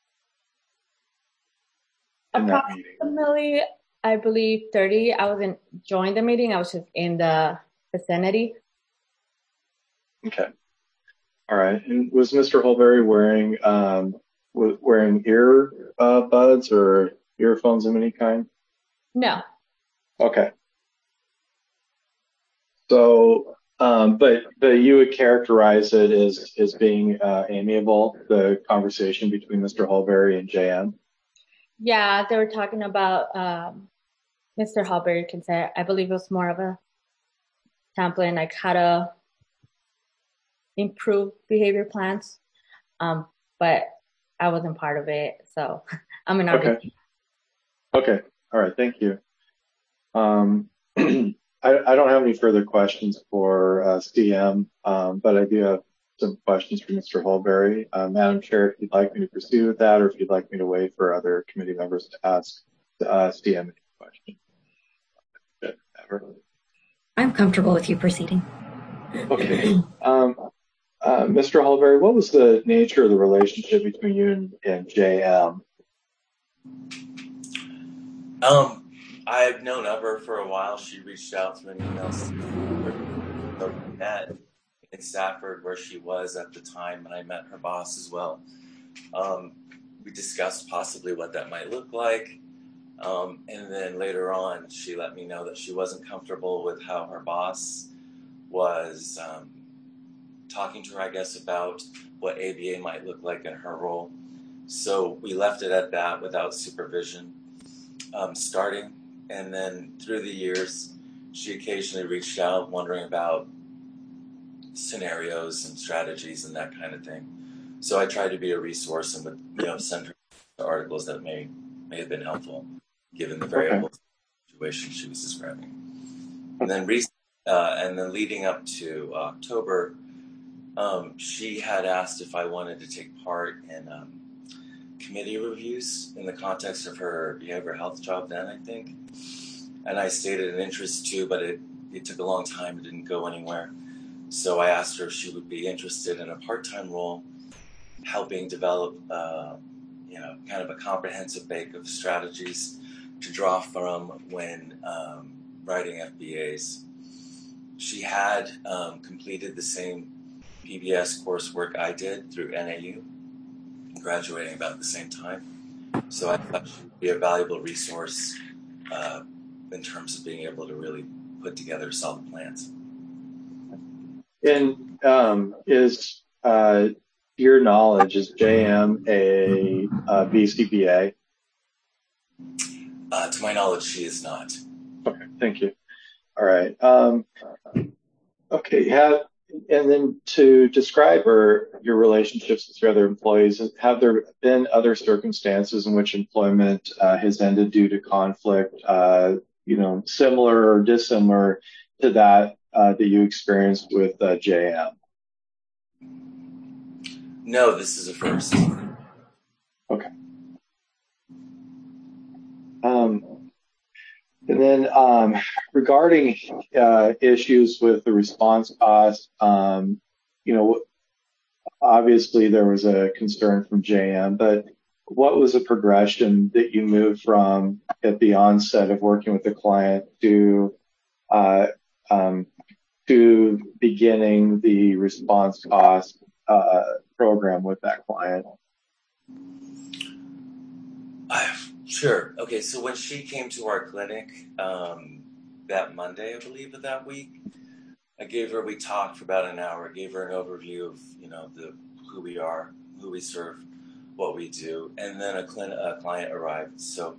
In that meeting? Approximately, I believe thirty. I wasn't joining the meeting. I was just in the vicinity. Okay. All right. And was Mister Holberry wearing um wearing ear uh, buds or earphones of any kind? No. Okay. So, um, but but you would characterize it as as being uh, amiable, the conversation between Mister Holberry and J M? Yeah, they were talking about um, Mister Holberry can say, I believe it was more of a template, like how to improve behavior plans. Um, but I wasn't part of it, so I'm an okay. Okay. All right. Thank you. Um, I, I don't have any further questions for uh, C M, um, but I do have some questions for Mister Holberry. Uh, Madam Chair, if you'd like me to proceed with that, or if you'd like me to wait for other committee members to ask uh, C M any questions. I'm comfortable with you proceeding. Okay. Um, uh, Mister Holberry, what was the nature of the relationship between you and, and J M? Um, I've known of her for a while. She reached out through an email met in Stafford, where she was at the time, and I met her boss as well. Um, we discussed possibly what that might look like. Um, and then later on, she let me know that she wasn't comfortable with how her boss was um, talking to her, I guess, about what A B A might look like in her role. So we left it at that without supervision um, starting. And then through the years, she occasionally reached out wondering about scenarios and strategies and that kind of thing. So I tried to be a resource and would, you know, send her articles that may may have been helpful given the variable okay. situation she was describing. And then recently, uh, and then leading up to October, um, she had asked if I wanted to take part in um, committee reviews in the context of her behavioral health job then, I think. And I stated an interest too, but it, it took a long time. It didn't go anywhere. So I asked her if she would be interested in a part-time role, helping develop, uh, you know, kind of a comprehensive bank of strategies to draw from when um, writing F B As. She had um, completed the same P B S coursework I did through N A U, graduating about the same time. So I thought she would be a valuable resource uh, in terms of being able to really put together solid plans. And um, is, uh, your knowledge, is J M a, a B C B A? Uh, to my knowledge, she is not. Okay, thank you. All right. Um, okay, have, and then to describe her, your relationships with your other employees, have there been other circumstances in which employment uh, has ended due to conflict, uh, you know, similar or dissimilar to that uh, that you experienced with uh, J M? No, this is a first. Okay. Um, and then um, regarding uh, issues with the response cost, um, you know, obviously there was a concern from J M, but what was the progression that you moved from at the onset of working with the client to uh, um, to beginning the response cost uh, program with that client? Uh, sure. Okay, so when she came to our clinic um, that Monday, I believe, of that week, I gave her, we talked for about an hour, gave her an overview of, you know, the who we are, who we serve, what we do, and then a, clin- a client arrived. So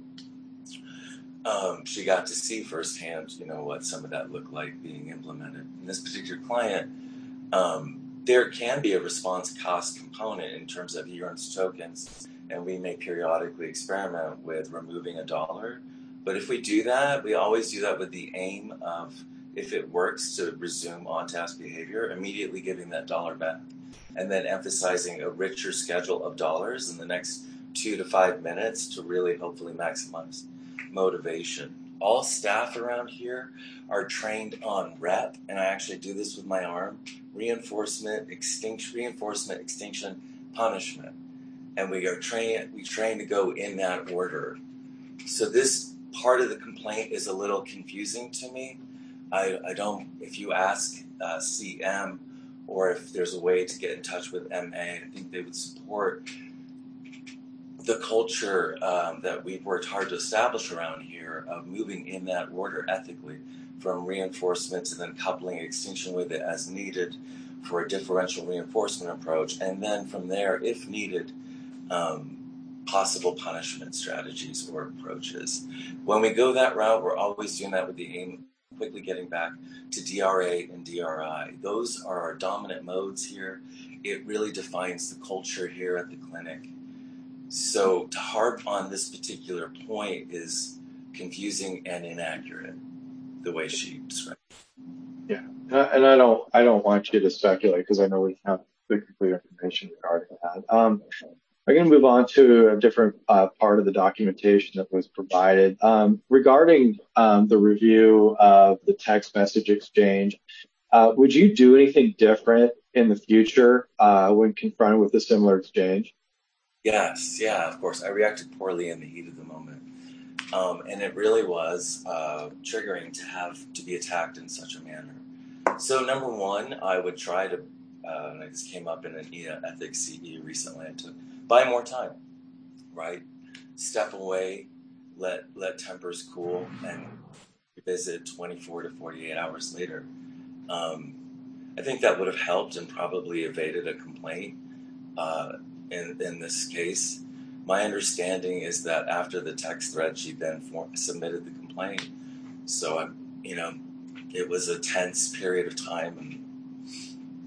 um, she got to see firsthand, you know, what some of that looked like being implemented. In this particular client, um, there can be a response cost component in terms of he earns tokens, and we may periodically experiment with removing a dollar. But if we do that, we always do that with the aim of, if it works, to resume on-task behavior, immediately giving that dollar back, and then emphasizing a richer schedule of dollars in the next two to five minutes to really hopefully maximize motivation. All staff around here are trained on rep, and I actually do this with my arm, reinforcement, extinction, reinforcement, extinction, punishment. And we are trained, we train to go in that order. So this part of the complaint is a little confusing to me. I, I don't, if you ask uh, C M or if there's a way to get in touch with M A, I think they would support the culture um, that we've worked hard to establish around here of moving in that order ethically, from reinforcement to then coupling extinction with it as needed for a differential reinforcement approach. And then from there, if needed, um, possible punishment strategies or approaches. When we go that route, we're always doing that with the aim of quickly getting back to D R A and D R I. Those are our dominant modes here. It really defines the culture here at the clinic. So to harp on this particular point is confusing and inaccurate, the way she described it. Yeah, and I don't, I don't want you to speculate because I know we have the complete information regarding that. Um, I'm going to move on to a different uh, part of the documentation that was provided. Um, regarding um, the review of the text message exchange, uh, would you do anything different in the future uh, when confronted with a similar exchange? Yes, yeah, of course. I reacted poorly in the heat of the moment. Um, and it really was uh, triggering to have to be attacked in such a manner. So number one, I would try to, uh, and this came up in an E A ethics C E recently, to buy more time, right? Step away, let let tempers cool, and revisit twenty-four to forty-eight hours later. Um, I think that would have helped and probably evaded a complaint uh, in, in this case. My understanding is that after the text thread, she then for, submitted the complaint. So, I'm, you know, it was a tense period of time, and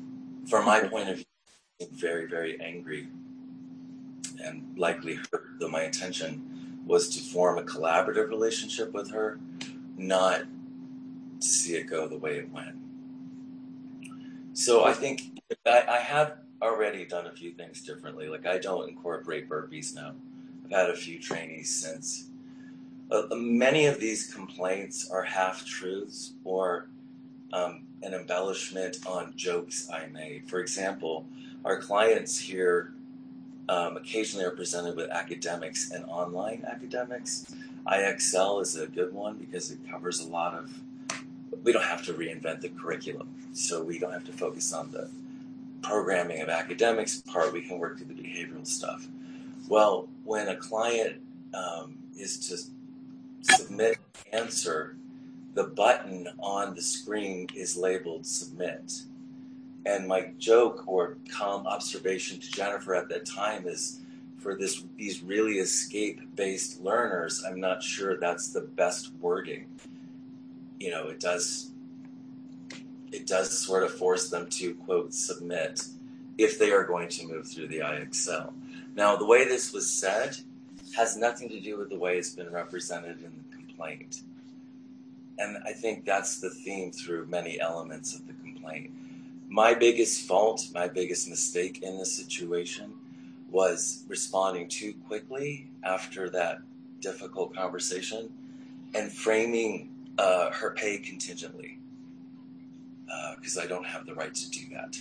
from my point of view, very, very angry and likely hurt, though my intention was to form a collaborative relationship with her, not to see it go the way it went. So I think I, I have already done a few things differently. Like, I don't incorporate burpees now. I've had a few trainees since. Uh, many of these complaints are half-truths or um, an embellishment on jokes I made. For example, our clients here um, occasionally are presented with academics and online academics. I X L is a good one because it covers a lot of, we don't have to reinvent the curriculum. So we don't have to focus on the programming of academics part. We can work through the behavioral stuff. Well, when a client um, is to submit an answer, the button on the screen is labeled submit. And my joke or calm observation to Jennifer at that time is, for this these really escape-based learners, I'm not sure that's the best wording. You know, it does it does sort of force them to, quote, submit if they are going to move through the I X L. Now, the way this was said has nothing to do with the way it's been represented in the complaint. And I think that's the theme through many elements of the complaint. My biggest fault, my biggest mistake in this situation was responding too quickly after that difficult conversation and framing uh, her pay contingently, because uh, I don't have the right to do that.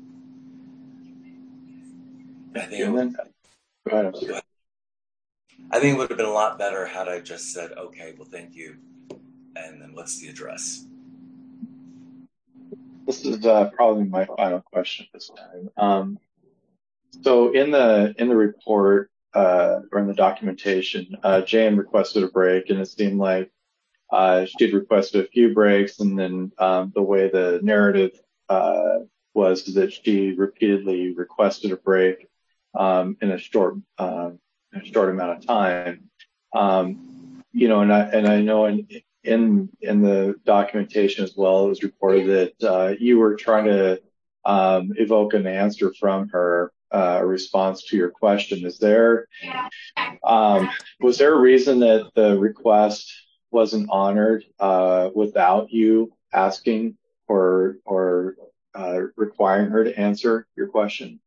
I think, it would, go ahead. Go ahead. I think it would have been a lot better had I just said, okay, well, thank you, and then what's the address? This is uh, probably my final question this time. Um, so in the in the report uh, or in the documentation, uh, Jan requested a break, and it seemed like uh, she'd requested a few breaks, and then um, the way the narrative uh, was that she repeatedly requested a break um, in a short uh, in a short amount of time. Um, you know, and I and I know in in in the documentation as well, it was reported that uh, you were trying to um, evoke an answer from her, uh, a response to your question. Is there um, was there a reason that the request wasn't honored uh, without you asking or or uh, requiring her to answer your question?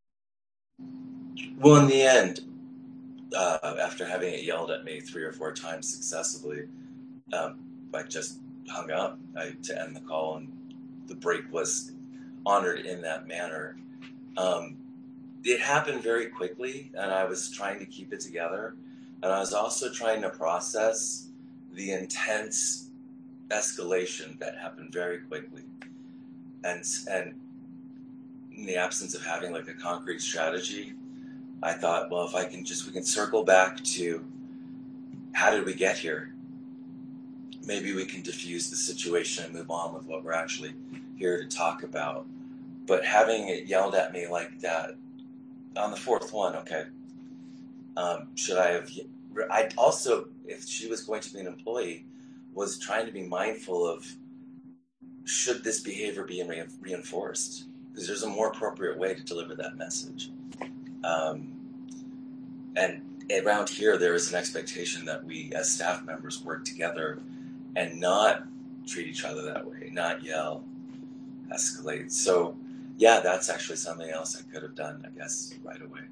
Well, in the end, uh, after having it yelled at me three or four times successively, um, I just hung up I, to end the call, and the break was honored in that manner. Um, it happened very quickly, and I was trying to keep it together. And I was also trying to process the intense escalation that happened very quickly. And, and in the absence of having like a concrete strategy, I thought, well, if I can just, we can circle back to how did we get here? Maybe we can diffuse the situation and move on with what we're actually here to talk about. But having it yelled at me like that on the fourth one, okay, um, should I have, I also, if she was going to be an employee, was trying to be mindful of, should this behavior be reinforced? Because there's a more appropriate way to deliver that message. Um, and around here, there is an expectation that we as staff members work together and not treat each other that way, not yell, escalate. So, yeah, that's actually something else I could have done, I guess, right away.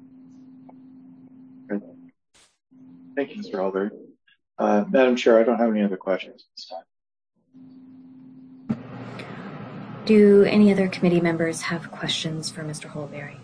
Thank you, Mister Albury. Uh, Madam Chair, I don't have any other questions this time. Do any other committee members have questions for Mister Holberry?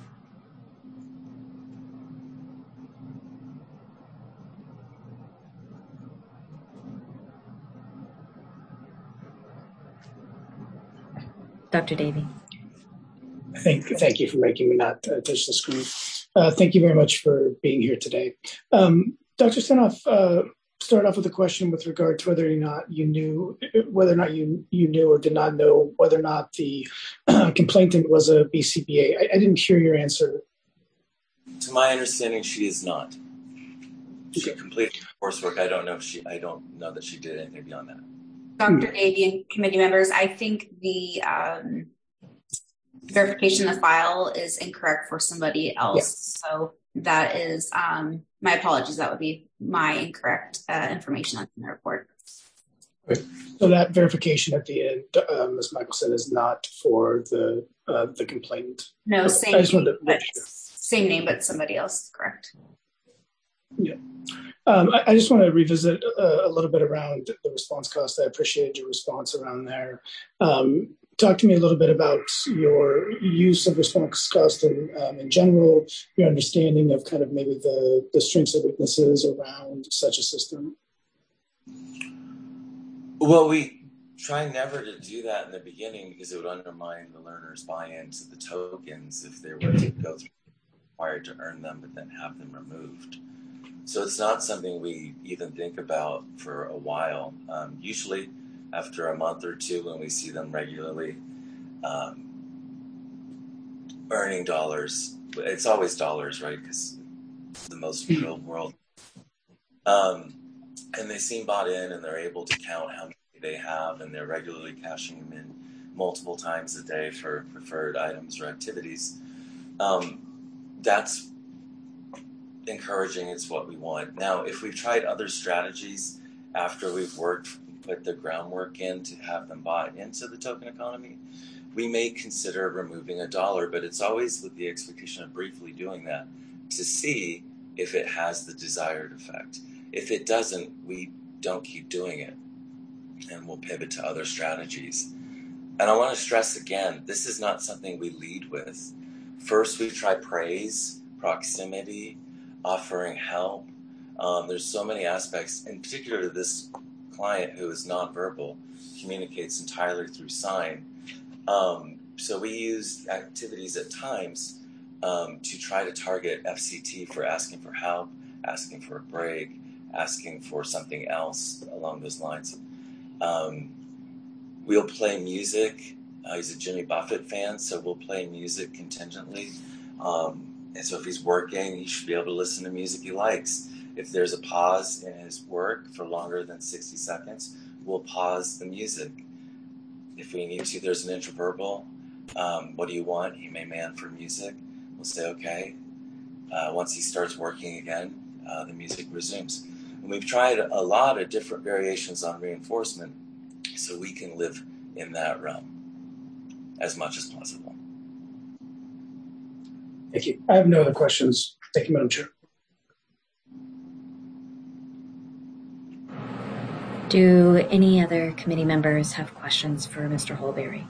Doctor Davey. Thank, thank you for making me not uh, touch the screen. Uh, thank you very much for being here today. Um, Doctor Stenhoff, uh, start off with a question with regard to whether or not you knew, whether or not you, you knew or did not know whether or not the uh, complainant was a B C B A. I, I didn't hear your answer. To my understanding, she is not. She okay. completed coursework. I don't know if she. I don't know that she did anything beyond that. Doctor Davey and committee members, I think the um, verification of the file is incorrect for somebody else. Yeah. So that is, um, my apologies. That would be my incorrect uh, information that's in the report. Okay. So that verification at the end, uh, Miz Michelson, is not for the uh, the complainant. No, okay. same I just name, wanted to but make sure. same name, but somebody else. Correct. Yeah. Um, I, I just want to revisit uh, a little bit around the response cost. I appreciated your response around there. Um, talk to me a little bit about your use of response cost and um, in general, your understanding of kind of maybe the, the strengths and weaknesses around such a system. Well, we try never to do that in the beginning because it would undermine the learner's buy-in to the tokens if they were to go through required to earn them but then have them removed. So it's not something we even think about for a while. Um, usually after a month or two when we see them regularly um, earning dollars, it's always dollars, right? Because it's the most real world. Um, and they seem bought in and they're able to count how many they have and they're regularly cashing them in multiple times a day for preferred items or activities. Um, that's encouraging. It's what we want. Now, if we've tried other strategies after we've worked, put the groundwork in to have them bought into the token economy, we may consider removing a dollar, but it's always with the expectation of briefly doing that to see if it has the desired effect. If it doesn't, we don't keep doing it and we'll pivot to other strategies. And I want to stress again, this is not something we lead with. First, we try praise, proximity, offering help. Um, there's so many aspects, in particular this client who is nonverbal, communicates entirely through sign. Um, so we use activities at times um, to try to target F C T for asking for help, asking for a break, asking for something else along those lines. Um, we'll play music. Uh, he's a Jimmy Buffett fan, so we'll play music contingently. Um, and so if he's working, he should be able to listen to music he likes. If there's a pause in his work for longer than sixty seconds, we'll pause the music. If we need to, there's an intraverbal. Um, what do you want? He may man for music. We'll say, okay. Uh, once he starts working again, uh, the music resumes. And we've tried a lot of different variations on reinforcement so we can live in that realm as much as possible. Thank you. I have no other questions. Thank you, Madam Chair. Do any other committee members have questions for Mister Holberry?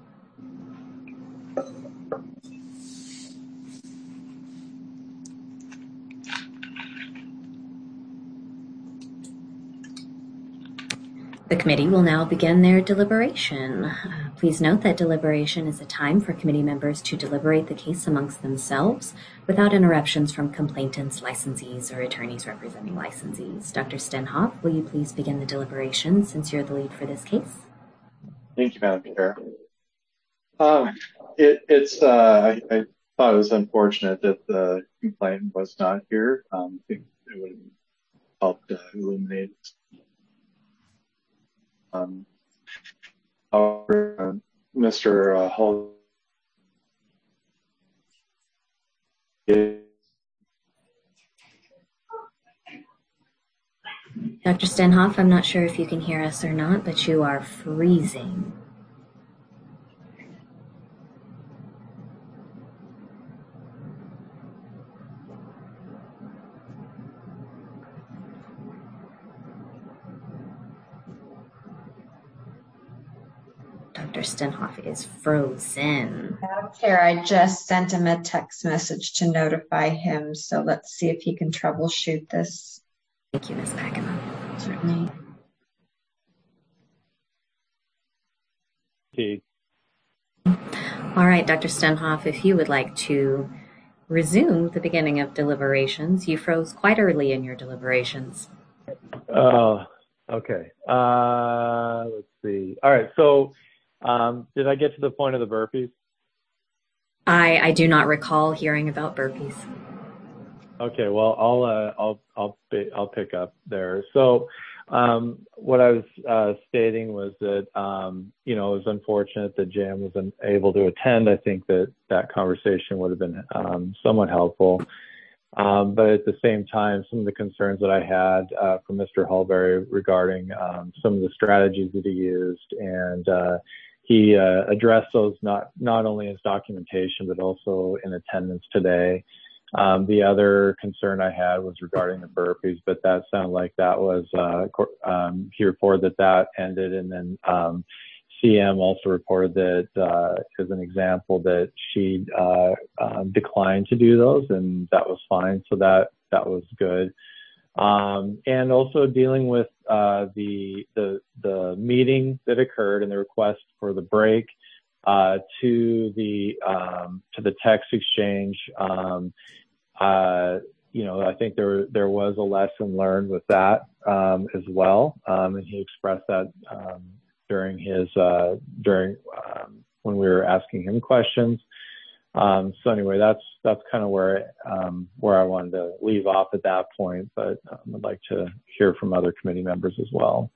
The committee will now begin their deliberation. Uh, please note that deliberation is a time for committee members to deliberate the case amongst themselves without interruptions from complainants, licensees, or attorneys representing licensees. Doctor Stenhoff, will you please begin the deliberation since you're the lead for this case? Thank you, Madam Chair. Um, it, it's, uh, I, I thought it was unfortunate that the complainant was not here. Um, I think it would have helped uh, illuminate Um, our, uh, Mister Uh, Hull. Doctor Stenhoff, I'm not sure if you can hear us or not, but you are freezing. Doctor Stenhoff is frozen. Madam Chair, I just sent him a text message to notify him, so let's see if he can troubleshoot this. Thank you, Miz Packema. Certainly. Okay. All right, Doctor Stenhoff, if you would like to resume the beginning of deliberations. You froze quite early in your deliberations. Oh, okay. Uh, let's see. All right, so um, did I get to the point of the burpees? I, I do not recall hearing about burpees. Okay, well, I'll uh, I'll I'll I'll pick up there. So, Um, what I was uh, stating was that, um, you know, it was unfortunate that Jan wasn't able to attend. I think that that conversation would have been um, somewhat helpful. Um, but at the same time, some of the concerns that I had uh, from Mister Hulberry regarding um, some of the strategies that he used, and uh, he uh, addressed those not not only as documentation but also in attendance today. Um, the other concern I had was regarding the burpees, but that sounded like that was uh, um, he reported that that ended, and then um, C M also reported that, uh, as an example, that she uh, uh, declined to do those, and that was fine. So that that was good. Um, and also dealing with uh, the the the meeting that occurred and the request for the break uh, to the um, to the text exchange. Um, uh, you know, I think there there was a lesson learned with that um, as well, um, and he expressed that. Um, during his, uh, during, um, when we were asking him questions. Um, so anyway, that's, that's kind of where, um, where I wanted to leave off at that point, but um, I'd like to hear from other committee members as well.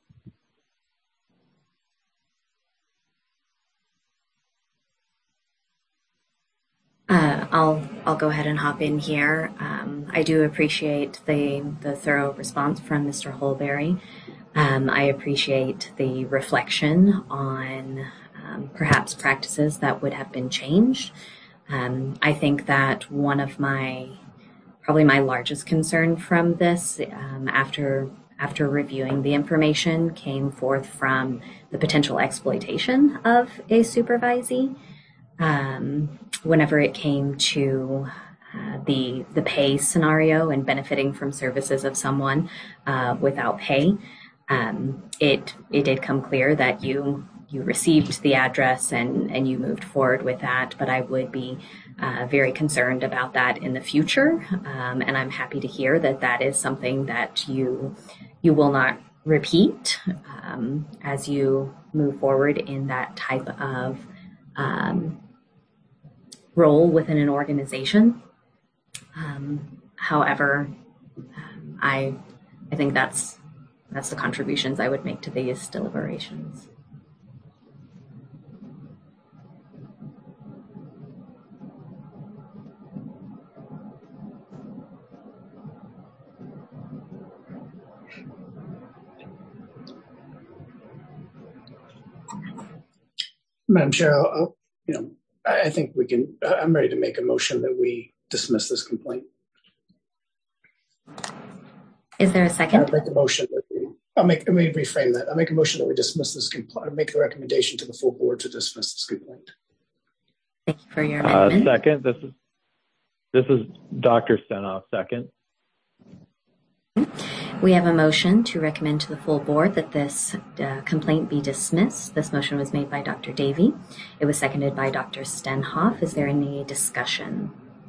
Uh, I'll I'll go ahead and hop in here. Um, I do appreciate the the thorough response from Mister Hulberry. Um, I appreciate the reflection on um, perhaps practices that would have been changed. Um, I think that one of my, probably my largest concern from this, um, after after reviewing the information, came forth from the potential exploitation of a supervisee. Um, whenever it came to uh, the the pay scenario and benefiting from services of someone uh, without pay. Um, it it did come clear that you you received the address and, and you moved forward with that, but I would be uh, very concerned about that in the future. Um, and I'm happy to hear that that is something that you you will not repeat um, as you move forward in that type of um, role within an organization. Um, however, um, I I think that's That's the contributions I would make to these deliberations. Madam Chair, I'll, you know, I think we can, I'm ready to make a motion that we dismiss this complaint. Is there a second? I'll make a motion that we, I'll make, let me reframe that. I'll make a motion that we dismiss this complaint, make the recommendation to the full board to dismiss this complaint. Thank you for your amendment. Uh, second, this is, this is Doctor Stenoff, second. We have a motion to recommend to the full board that this uh, complaint be dismissed. This motion was made by Doctor Davey. It was seconded by Doctor Stenhoff. Is there any discussion?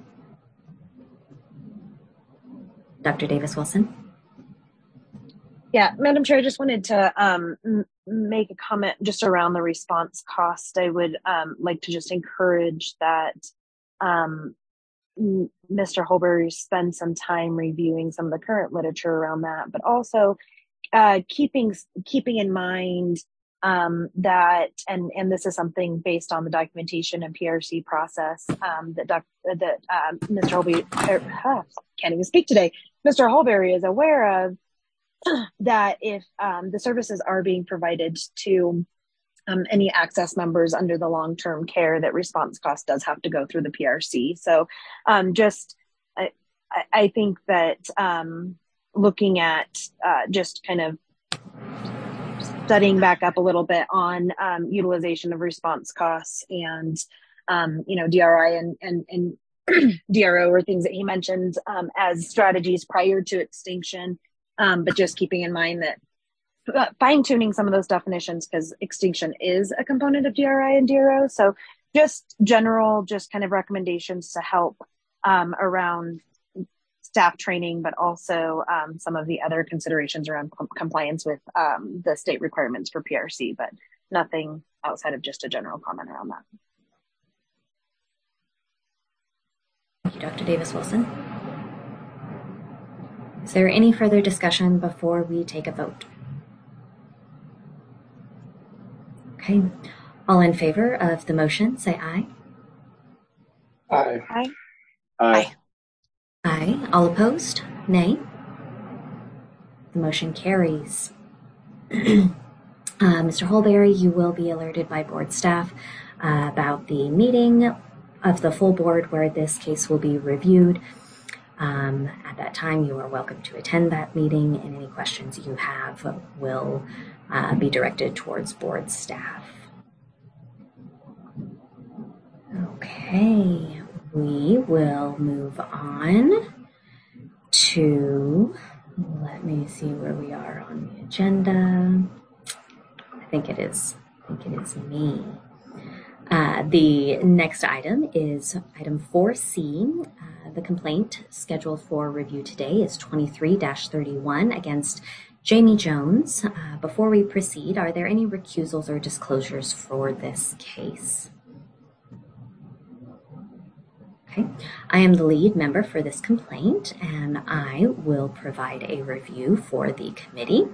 Doctor Davis-Wilson? Yeah, Madam Chair, I just wanted to um, m- make a comment just around the response cost. I would um, like to just encourage that um, Mister Hulberry spend some time reviewing some of the current literature around that, but also uh, keeping keeping in mind um, that, and and this is something based on the documentation and P R C process um, that doc, that uh, Mister Hulberry uh, can't even speak today. Mister Hulberry is aware of that if um, the services are being provided to Um, any access members under the long-term care, that response cost does have to go through the P R C. So um, just, I, I think that um, looking at uh, just kind of studying back up a little bit on um, utilization of response costs and, um, you know, D R I and, and, and D R O were things that he mentioned um, as strategies prior to extinction, um, but just keeping in mind that Uh, fine-tuning some of those definitions, because extinction is a component of D R I and D R O. So just general, just kind of recommendations to help um, around staff training, but also um, some of the other considerations around com- compliance with um, the state requirements for P R C, but nothing outside of just a general comment around that. Thank you, Doctor Davis-Wilson. Is there any further discussion before we take a vote? Okay. All in favor of the motion, say aye. Aye. Aye. Aye. Aye. All opposed? Nay. The motion carries. Uh, Mister Holberry, you will be alerted by board staff uh, about the meeting of the full board where this case will be reviewed. Um, at that time, you are welcome to attend that meeting, and any questions you have will uh, be directed towards board staff. Okay, we will move on to, let me see where we are on the agenda. I think it is, I think it is me. Uh, the next item is item four C. Uh, the complaint scheduled for review today is twenty-three dash thirty-one against Jamie Jones. Uh, before we proceed, are there any recusals or disclosures for this case? Okay, I am the lead member for this complaint, and I will provide a review for the committee.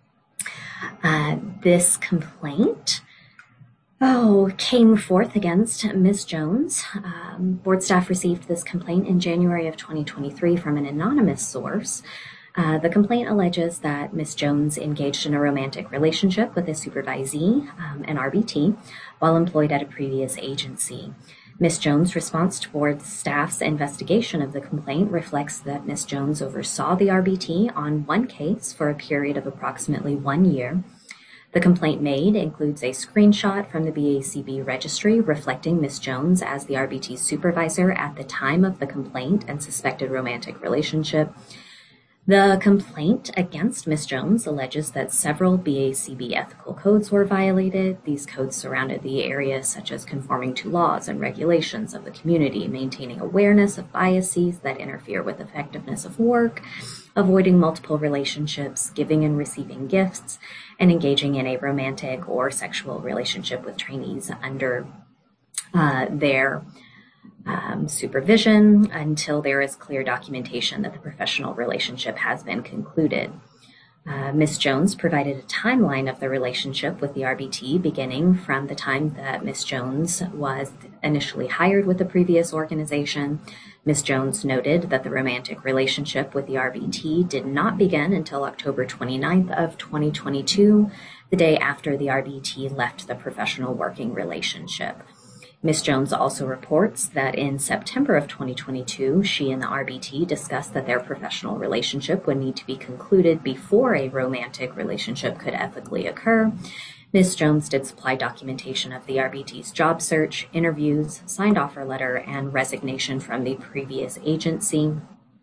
Uh, this complaint oh, came forth against Miz Jones. Um, board staff received this complaint in January of twenty twenty-three from an anonymous source. Uh, the complaint alleges that Miz Jones engaged in a romantic relationship with a supervisee, um, an R B T, while employed at a previous agency. Miz Jones' response to board staff's investigation of the complaint reflects that Miz Jones oversaw the R B T on one case for a period of approximately one year. The complaint made includes a screenshot from the B A C B registry reflecting Miz Jones as the R B T supervisor at the time of the complaint and suspected romantic relationship. The complaint against Miz Jones alleges that several B A C B ethical codes were violated. These codes surrounded the areas such as conforming to laws and regulations of the community, maintaining awareness of biases that interfere with effectiveness of work, avoiding multiple relationships, giving and receiving gifts, and engaging in a romantic or sexual relationship with trainees under uh, their Um, supervision until there is clear documentation that the professional relationship has been concluded. Uh, Miz Jones provided a timeline of the relationship with the R B T beginning from the time that Miz Jones was initially hired with the previous organization. Miz Jones noted that the romantic relationship with the R B T did not begin until October twenty-ninth of twenty twenty-two, the day after the R B T left the professional working relationship. Miz Jones also reports that in September of twenty twenty-two, she and the R B T discussed that their professional relationship would need to be concluded before a romantic relationship could ethically occur. Miz Jones did supply documentation of the R B T's job search, interviews, signed offer letter, and resignation from the previous agency.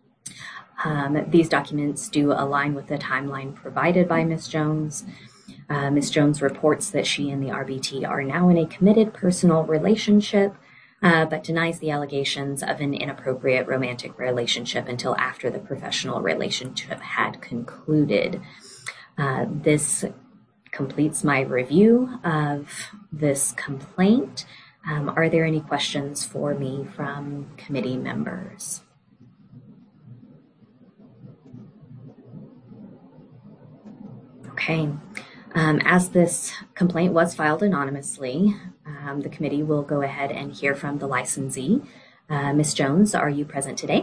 Um, these documents do align with the timeline provided by Miz Jones. Uh, Miz Jones reports that she and the R B T are now in a committed personal relationship, uh, but denies the allegations of an inappropriate romantic relationship until after the professional relationship had concluded. Uh, this completes my review of this complaint. Um, are there any questions for me from committee members? Okay. Um, as this complaint was filed anonymously, um, the committee will go ahead and hear from the licensee. Uh, Miz Jones, are you present today?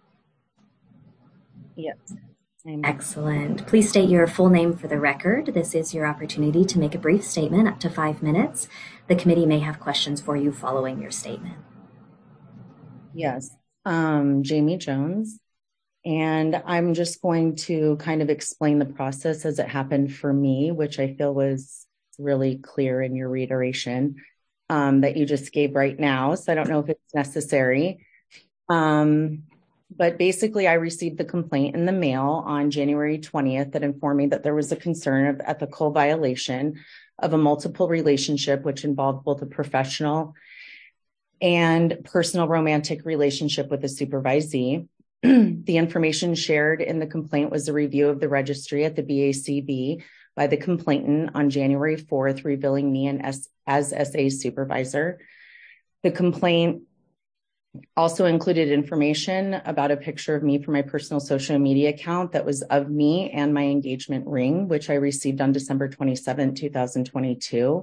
Yes. Excellent. Please state your full name for the record. This is your opportunity to make a brief statement up to five minutes. The committee may have questions for you following your statement. Yes. Um, Jamie Jones. And I'm just going to kind of explain the process as it happened for me, which I feel was really clear in your reiteration um, that you just gave right now. So I don't know if it's necessary. Um, but basically, I received the complaint in the mail on January twentieth that informed me that there was a concern of ethical violation of a multiple relationship, which involved both a professional and personal romantic relationship with a supervisee. The information shared in the complaint was a review of the registry at the B A C B by the complainant on January fourth, revealing me as, as S A supervisor. The complaint also included information about a picture of me from my personal social media account that was of me and my engagement ring, which I received on December twenty-seventh, twenty twenty-two.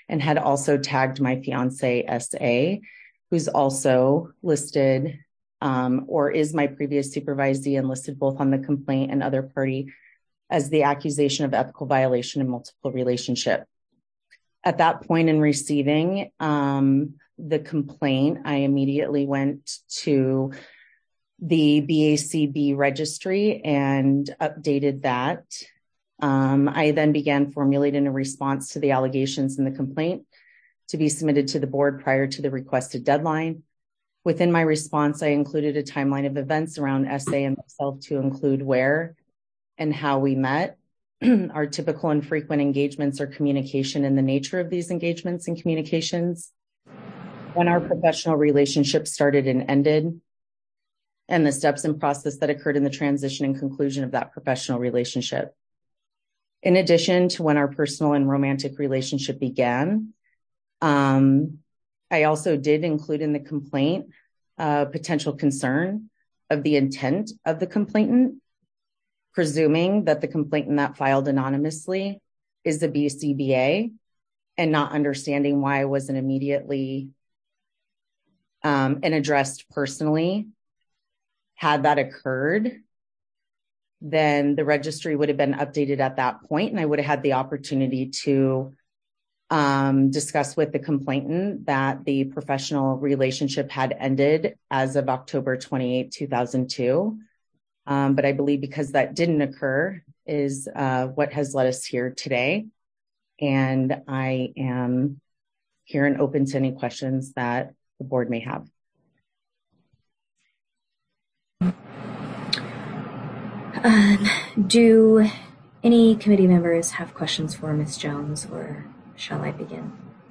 and had also tagged my fiance S A, who's also listed um, or is my previous supervisee and listed both on the complaint and other party as the accusation of ethical violation in multiple relationship. At that point in receiving um, the complaint, I immediately went to the B A C B registry and updated that. Um, I then began formulating a response to the allegations in the complaint to be submitted to the board prior to the requested deadline. Within my response, I included a timeline of events around S A and myself to include where and how we met, our typical and frequent engagements or communication and the nature of these engagements and communications, when our professional relationship started and ended, and the steps and process that occurred in the transition and conclusion of that professional relationship. In addition to when our personal and romantic relationship began, um, I also did include in the complaint uh, potential concern of the intent of the complainant, presuming that the complainant that filed anonymously is the B C B A, and not understanding why I wasn't immediately um, and addressed personally. Had that occurred, then the registry would have been updated at that point, and I would have had the opportunity to um, discuss with the complainant that the professional relationship had ended as of October twenty-eighth, two thousand two. Um, but I believe because that didn't occur is uh, what has led us here today. And I am here and open to any questions that the board may have. Um, do any committee members have questions for Miz Jones, or shall I begin?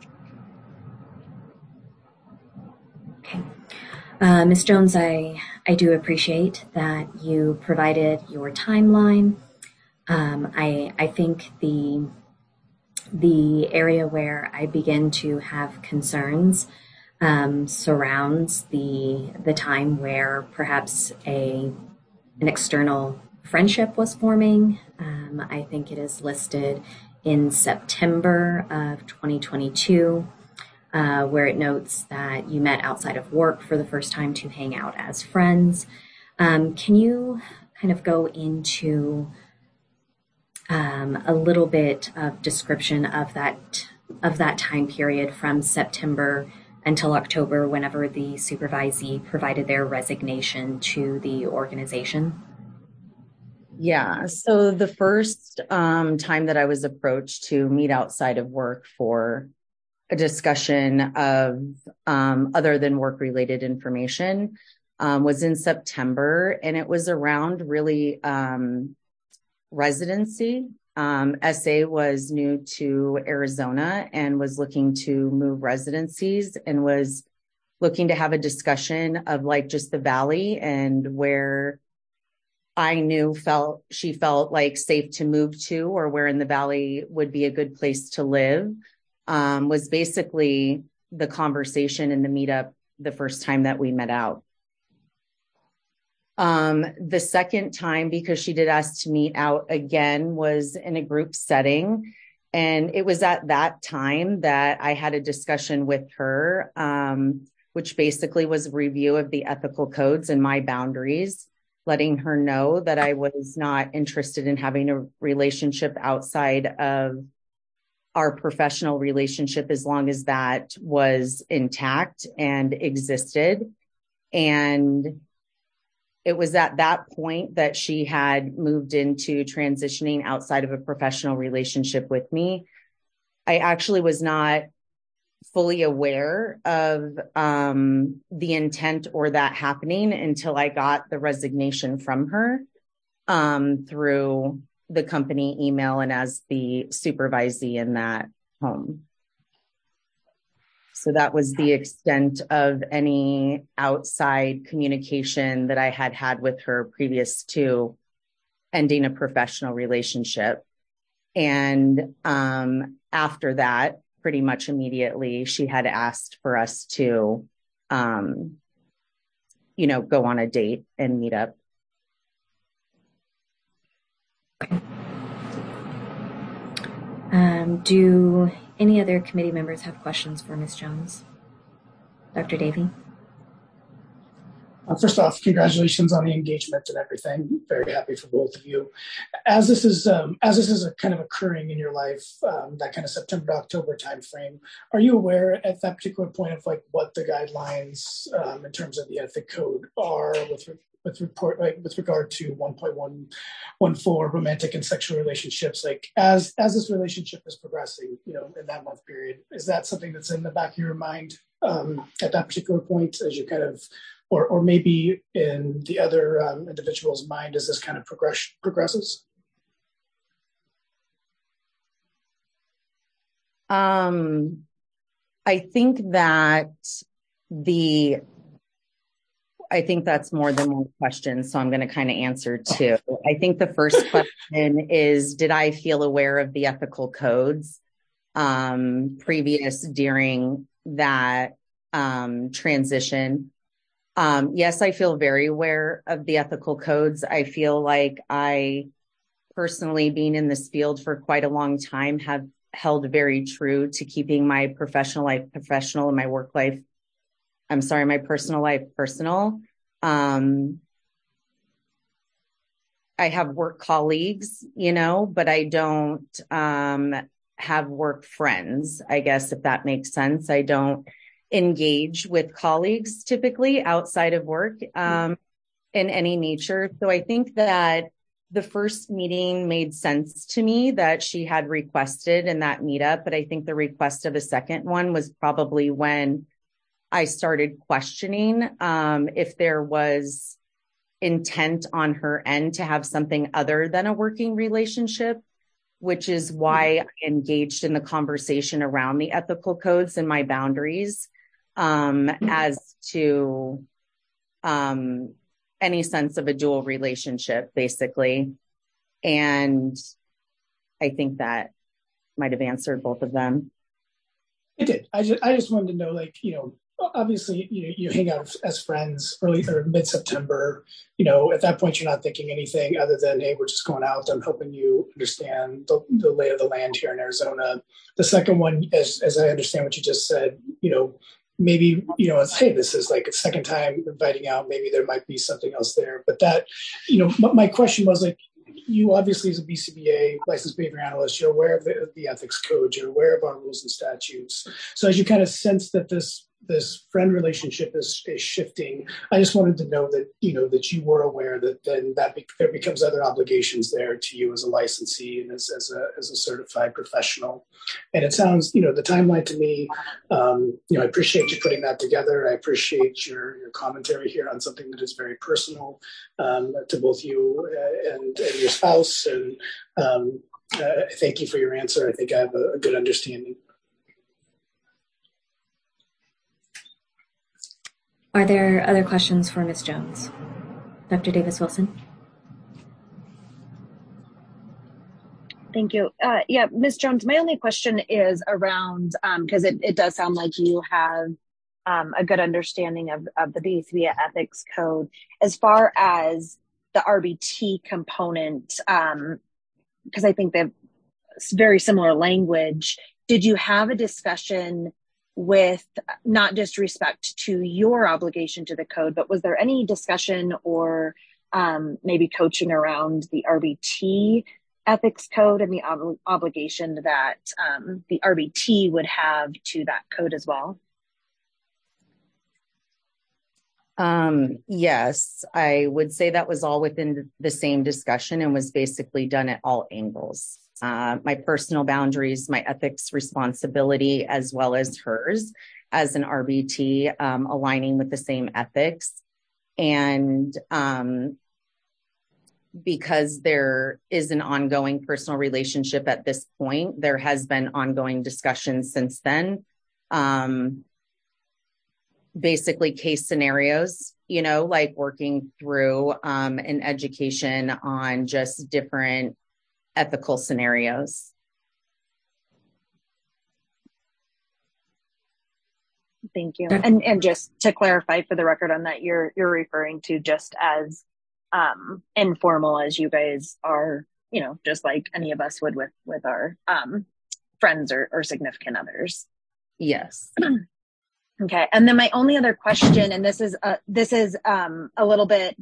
Okay. Uh, Miz Jones, I, I do appreciate that you provided your timeline. Um, I, I think the, the area where I begin to have concerns um, surrounds the, the time where perhaps a, an external friendship was forming. Um, I think it is listed in September of twenty twenty-two, uh, where it notes that you met outside of work for the first time to hang out as friends. Um, can you kind of go into um, a little bit of description of that of that time period from September until October, whenever the supervisee provided their resignation to the organization? Yeah, so the first um, time that I was approached to meet outside of work for a discussion of um, other than work-related information um, was in September, and it was around really um, residency. Um, S A was new to Arizona and was looking to move residencies and was looking to have a discussion of like just the Valley and where I knew felt she felt like safe to move to, or where in the Valley would be a good place to live, um, was basically the conversation in the meetup the first time that we met out. Um, the second time, because she did ask to meet out again, was in a group setting. And it was at that time that I had a discussion with her, um, which basically was a review of the ethical codes and my boundaries, letting her know that I was not interested in having a relationship outside of our professional relationship as long as that was intact and existed. And it was at that point that she had moved into transitioning outside of a professional relationship with me. I actually was not fully aware of um, the intent or that happening until I got the resignation from her um, through the company email and as the supervisee in that home. So that was the extent of any outside communication that I had had with her previous to ending a professional relationship. And um, after that, pretty much immediately, she had asked for us to, um, you know, go on a date and meet up. Um, do any other committee members have questions for Miz Jones? Doctor Davey? Uh, first off, congratulations on the engagement and everything. Very happy for both of you. As this is um, as this is a kind of occurring in your life, um, that kind of September to October timeframe, are you aware at that particular point of like what the guidelines um, in terms of the ethic code are with with report like with regard to one point one one four romantic and sexual relationships? Like as as this relationship is progressing, you know, in that month period, is that something that's in the back of your mind um, at that particular point as you kind of Or, or maybe in the other um, individual's mind as this kind of progress, progresses? Um, I think that the, I think that's more than one question, so I'm going to kind of answer two. I think the first question is, did I feel aware of the ethical codes um, previous during that um, transition? Um, yes, I feel very aware of the ethical codes. I feel like I personally, being in this field for quite a long time, have held very true to keeping my professional life professional and my work life, I'm sorry, my personal life personal. Um, I have work colleagues, you know, but I don't um, have work friends, I guess, if that makes sense. I don't engage with colleagues typically outside of work um, in any nature. So I think that the first meeting made sense to me that she had requested in that meetup, but I think the request of the second one was probably when I started questioning um, if there was intent on her end to have something other than a working relationship, which is why I engaged in the conversation around the ethical codes and my boundaries um, as to um, any sense of a dual relationship, basically. And I think that might have answered both of them. It did. I just, I just wanted to know, like, you know, obviously you, you hang out as friends early or mid-September, you know, at that point, you're not thinking anything other than, hey, we're just going out. I'm helping you understand the, the lay of the land here in Arizona. The second one, as, as I understand what you just said, you know, maybe, you know, it's, hey, this is like a second time inviting out. Maybe there might be something else there. But that, you know, my, my question was like, you obviously as a B C B A licensed behavior analyst, you're aware of the, the ethics code, you're aware of our rules and statutes. So as you kind of sense that this this friend relationship is, is shifting, I just wanted to know that, you know, that you were aware that then that be, there becomes other obligations there to you as a licensee and as, as a as a certified professional. And it sounds, you know, the timeline to me, um, you know, I appreciate you putting that together. I appreciate your, your commentary here on something that is very personal um, to both you and, and your spouse. And um, uh, thank you for your answer. I think I have a, a good understanding. Are there other questions for Miz Jones? Doctor Davis-Wilson? Thank you. Uh, yeah, Miz Jones, my only question is around, because um, it, it does sound like you have um, a good understanding of, of the B C B A ethics code. As far as the R B T component, because um, I think they have very similar language, did you have a discussion with not just respect to your obligation to the code, but was there any discussion or um, maybe coaching around the R B T ethics code and the ob- obligation that um, the R B T would have to that code as well? Um, yes, I would say that was all within the same discussion and was basically done at all angles. Uh, my personal boundaries, my ethics responsibility, as well as hers as an R B T, um, aligning with the same ethics. And um, because there is an ongoing personal relationship at this point, there has been ongoing discussions since then. Um, basically case scenarios, you know, like working through um, an education on just different ethical scenarios. Thank you. And and just to clarify for the record on that, you're you're referring to just as um, informal as you guys are, you know, just like any of us would with with our um, friends or, or significant others. Yes. Okay. And then my only other question, and this is uh, this is um, a little bit,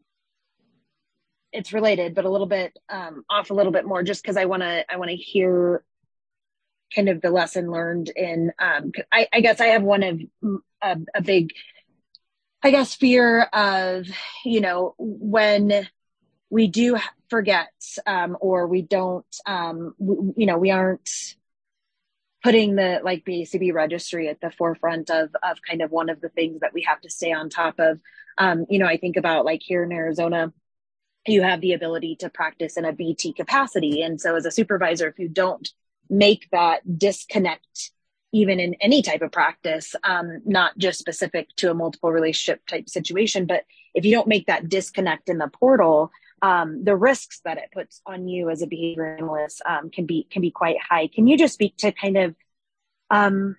it's related, but a little bit um, off a little bit more, just because I want to I want to hear kind of the lesson learned in. Um, I, I guess I have one of a, a big, I guess, fear of, you know, when we do forget um, or we don't, um, we, you know, we aren't putting the like the A C B registry at the forefront of of kind of one of the things that we have to stay on top of. Um, you know, I think about like here in Arizona, you have the ability to practice in a B T capacity. And so as a supervisor, if you don't make that disconnect, even in any type of practice, um, not just specific to a multiple relationship type situation, but if you don't make that disconnect in the portal, um, the risks that it puts on you as a behavior analyst um, can be can be quite high. Can you just speak to kind of, um,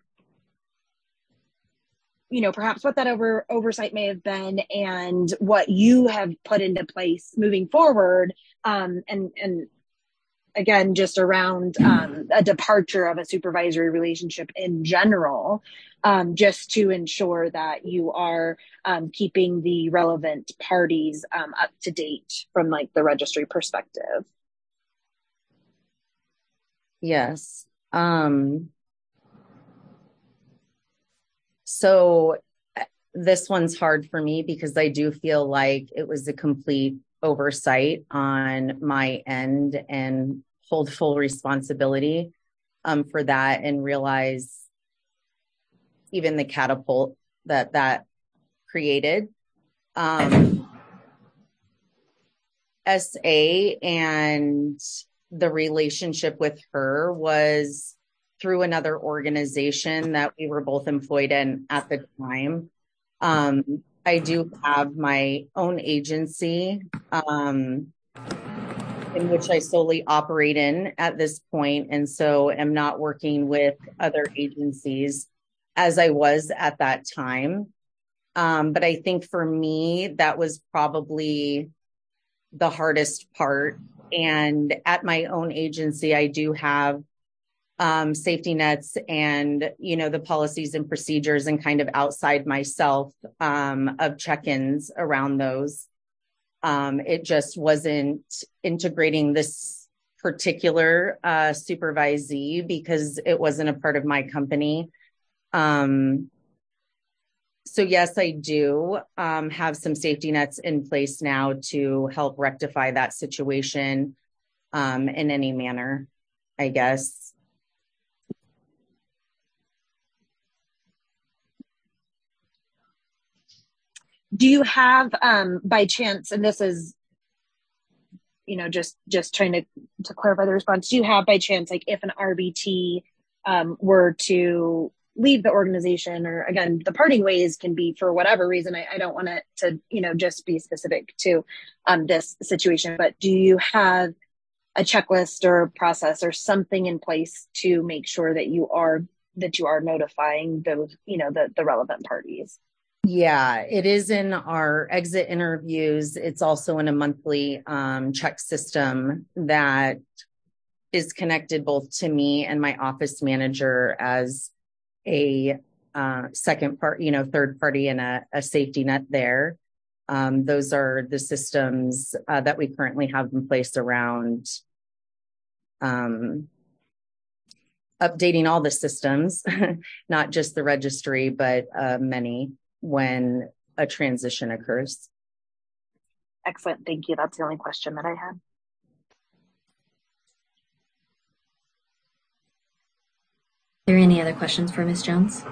you know, perhaps what that over oversight may have been and what you have put into place moving forward, um, and and again, just around um, a departure of a supervisory relationship in general, um, just to ensure that you are um, keeping the relevant parties um, up to date from like the registry perspective. Yes. Um, so this one's hard for me because I do feel like it was a complete oversight on my end and hold full responsibility um, for that, and realize even the catapult that that created. Um, S A and the relationship with her was through another organization that we were both employed in at the time. Um, I do have my own agency um, in which I solely operate in at this point, and so am not working with other agencies as I was at that time. Um, but I think for me, that was probably the hardest part. And at my own agency, I do have Um, safety nets and, you know, the policies and procedures and kind of outside myself um, of check-ins around those. Um, it just wasn't integrating this particular uh, supervisee because it wasn't a part of my company. Um, so yes, I do um, have some safety nets in place now to help rectify that situation um, in any manner, I guess. Do you have, um, by chance, and this is, you know, just just trying to, to clarify the response, do you have by chance, like if an R B T um, were to leave the organization, or again, the parting ways can be for whatever reason, I, I don't want it to, you know, just be specific to um, this situation, but do you have a checklist or a process or something in place to make sure that you are, that you are notifying those, you know, the, the relevant parties? Yeah, it is in our exit interviews. It's also in a monthly um, check system that is connected both to me and my office manager as a uh, second part, you know, third party and a, a safety net there. Um, those are the systems uh, that we currently have in place around um, updating all the systems, not just the registry, but uh, many, when a transition occurs. Excellent. Thank you. That's the only question that I had. Are there any other questions for Miz Jones?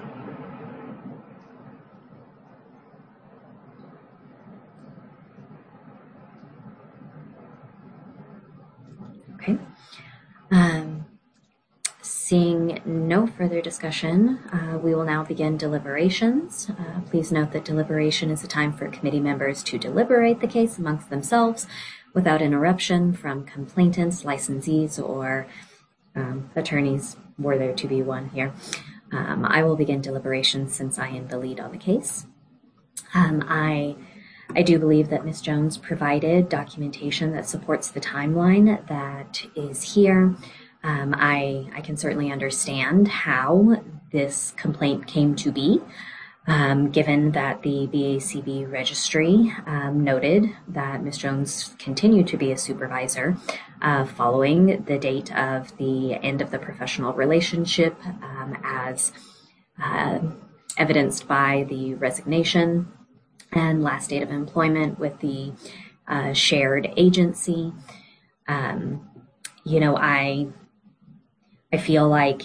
Okay. Um, Seeing no further discussion, uh, we will now begin deliberations. Uh, please note that deliberation is a time for committee members to deliberate the case amongst themselves without interruption from complainants, licensees, or um, attorneys, were there to be one here. Um, I will begin deliberations since I am the lead on the case. Um, I I do believe that Miz Jones provided documentation that supports the timeline that is here. Um, I, I can certainly understand how this complaint came to be, um, given that the B A C B registry um, noted that Miz Jones continued to be a supervisor uh, following the date of the end of the professional relationship, um, as uh, evidenced by the resignation and last date of employment with the uh, shared agency. Um, you know, I I feel like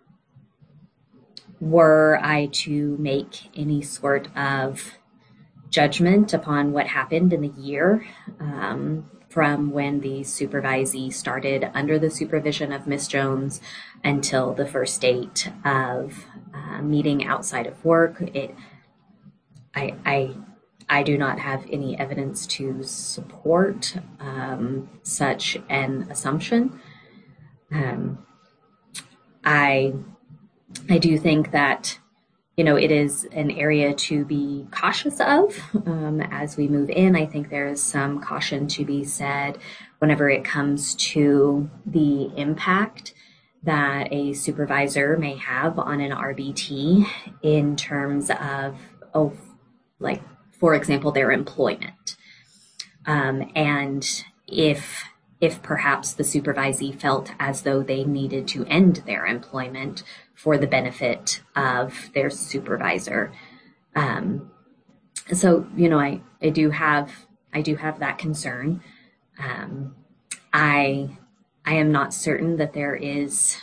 were I to make any sort of judgment upon what happened in the year um, from when the supervisee started under the supervision of Miz Jones until the first date of uh, meeting outside of work, it, I, I, I do not have any evidence to support um, such an assumption. Um, I, I do think that, you know, it is an area to be cautious of um, as we move in. I think there is some caution to be said whenever it comes to the impact that a supervisor may have on an R B T in terms of, oh, like, for example, their employment. Um, and if if perhaps the supervisee felt as though they needed to end their employment for the benefit of their supervisor. Um, so, you know, I, I do have, I do have that concern. Um, I, I am not certain that there is,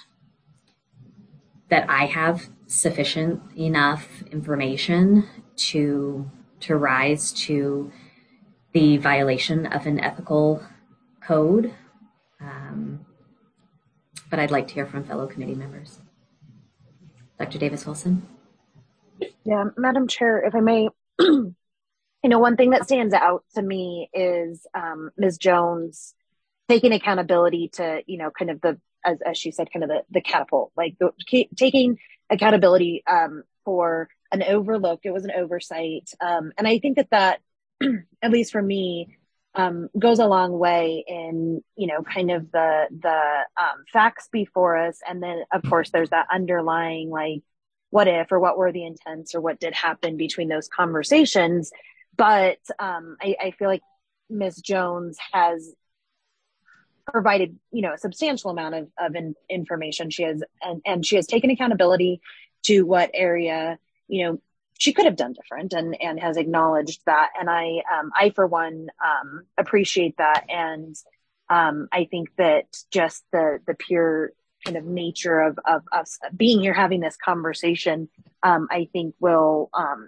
that I have sufficient enough information to, to rise to the violation of an ethical code. Um, but I'd like to hear from fellow committee members. Doctor Davis-Wilson. Yeah, Madam Chair, if I may, you know, one thing that stands out to me is um, Miz Jones taking accountability to, you know, kind of the, as, as she said, kind of the, the catapult, like the, taking accountability um, for an overlook. It was an oversight. Um, and I think that that, at least for me, um, goes a long way in, you know, kind of the, the um, facts before us. And then, of course, there's that underlying, like, what if, or what were the intents, or what did happen between those conversations. But um, I, I feel like Miz Jones has provided, you know, a substantial amount of, of in, information. She has, and, and she has taken accountability to what area, you know, she could have done different, and, and has acknowledged that. And I, um, I, for one, um, appreciate that. And um, I think that just the, the pure kind of nature of, of us being here, having this conversation, um, I think will um,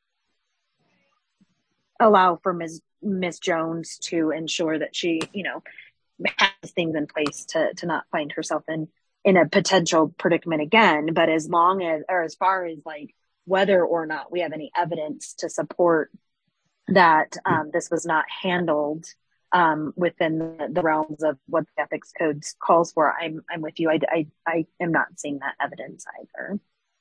allow for Miz Miz Jones to ensure that she, you know, has things in place to, to not find herself in, in a potential predicament again. But as long as, or as far as like, whether or not we have any evidence to support that um, this was not handled um, within the, the realms of what the ethics code calls for, I'm I'm with you. I, I, I am not seeing that evidence either.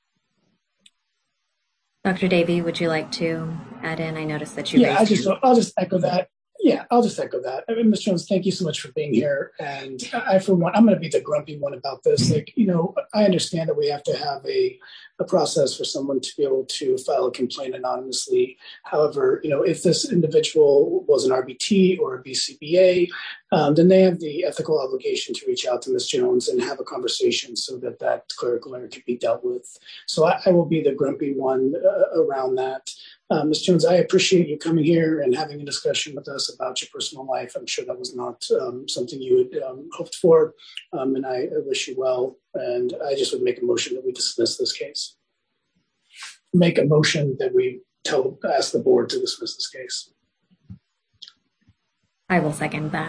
Doctor Davey, would you like to add in? I noticed that you yeah, raised I just your... I'll just echo that. Yeah, I'll just echo that. I mean, Miz Jones, thank you so much for being here. And I, for one, I'm going to be the grumpy one about this. Like, you know, I understand that we have to have a, a process for someone to be able to file a complaint anonymously. However, you know, if this individual was an R B T or a B C B A, um, then they have the ethical obligation to reach out to Miz Jones and have a conversation so that that clerical error can be dealt with. So I, I will be the grumpy one uh, around that. Uh, Miz Jones, I appreciate you coming here and having a discussion with us about your personal life. I'm sure that was not um, something you had um, hoped for, um, and I, I wish you well. And I just would make a motion that we dismiss this case. Make a motion that we tell, ask the board to dismiss this case. I will second that.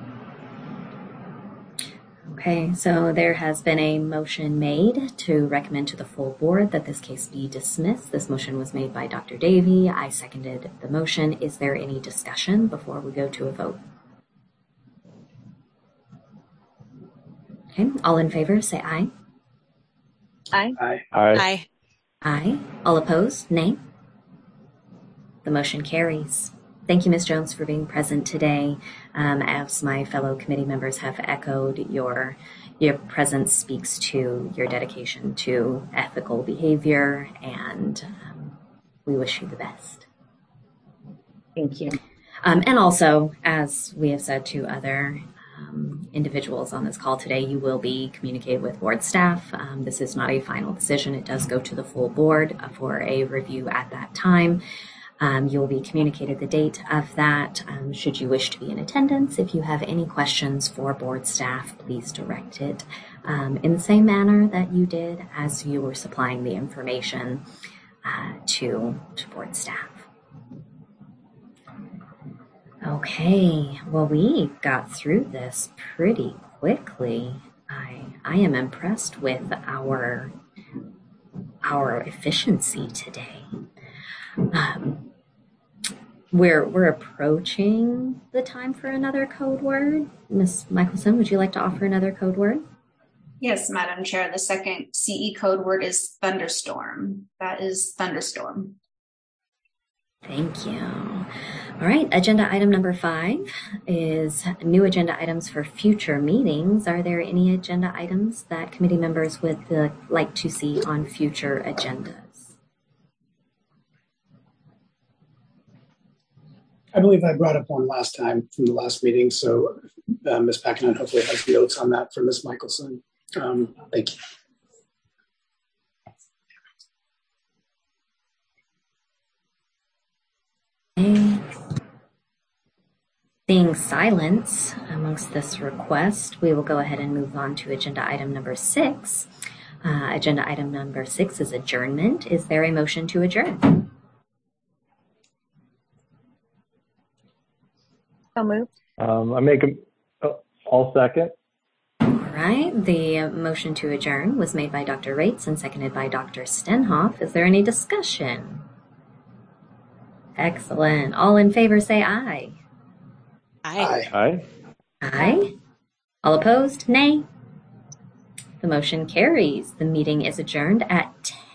Okay, so there has been a motion made to recommend to the full board that this case be dismissed. This motion was made by Doctor Davey. I seconded the motion. Is there any discussion before we go to a vote? Okay, all in favor, say aye. Aye. Aye. Aye. Aye. Aye. All opposed, nay. The motion carries thank you, Miz Jones, for being present today. Um, as my fellow committee members have echoed, your your presence speaks to your dedication to ethical behavior, and um, we wish you the best. Thank you. Um, and also, as we have said to other um, individuals on this call today, you will be communicated with board staff. Um, this is not a final decision. It does go to the full board for a review at that time. Um, you'll be communicated the date of that. Um, should you wish to be in attendance, if you have any questions for board staff, please direct it um, in the same manner that you did as you were supplying the information uh, to, to board staff. Okay, well, we got through this pretty quickly. I I am impressed with our our efficiency today. Um, we're we're approaching the time for another code word. Miz Michelson, would you like to offer another code word? Yes, Madam Chair. The second C E code word is thunderstorm. That is thunderstorm. Thank you. All right, agenda item number five is new agenda items for future meetings. Are there any agenda items that committee members would uh, like to see on future agendas? I believe I brought up one last time from the last meeting, so uh, Miz Packenhut hopefully has notes on that for Miz Michelson. Um, thank you. Okay. Seeing silence amongst this request, we will go ahead and move on to agenda item number six. Uh, agenda item number six is adjournment. Is there a motion to adjourn? So moved. Um, I make a, oh, all second. All right. The motion to adjourn was made by Doctor Rates and seconded by Doctor Stenhoff. Is there any discussion? Excellent. All in favor say aye. Aye. Aye. Aye. All opposed? Nay. The motion carries. The meeting is adjourned at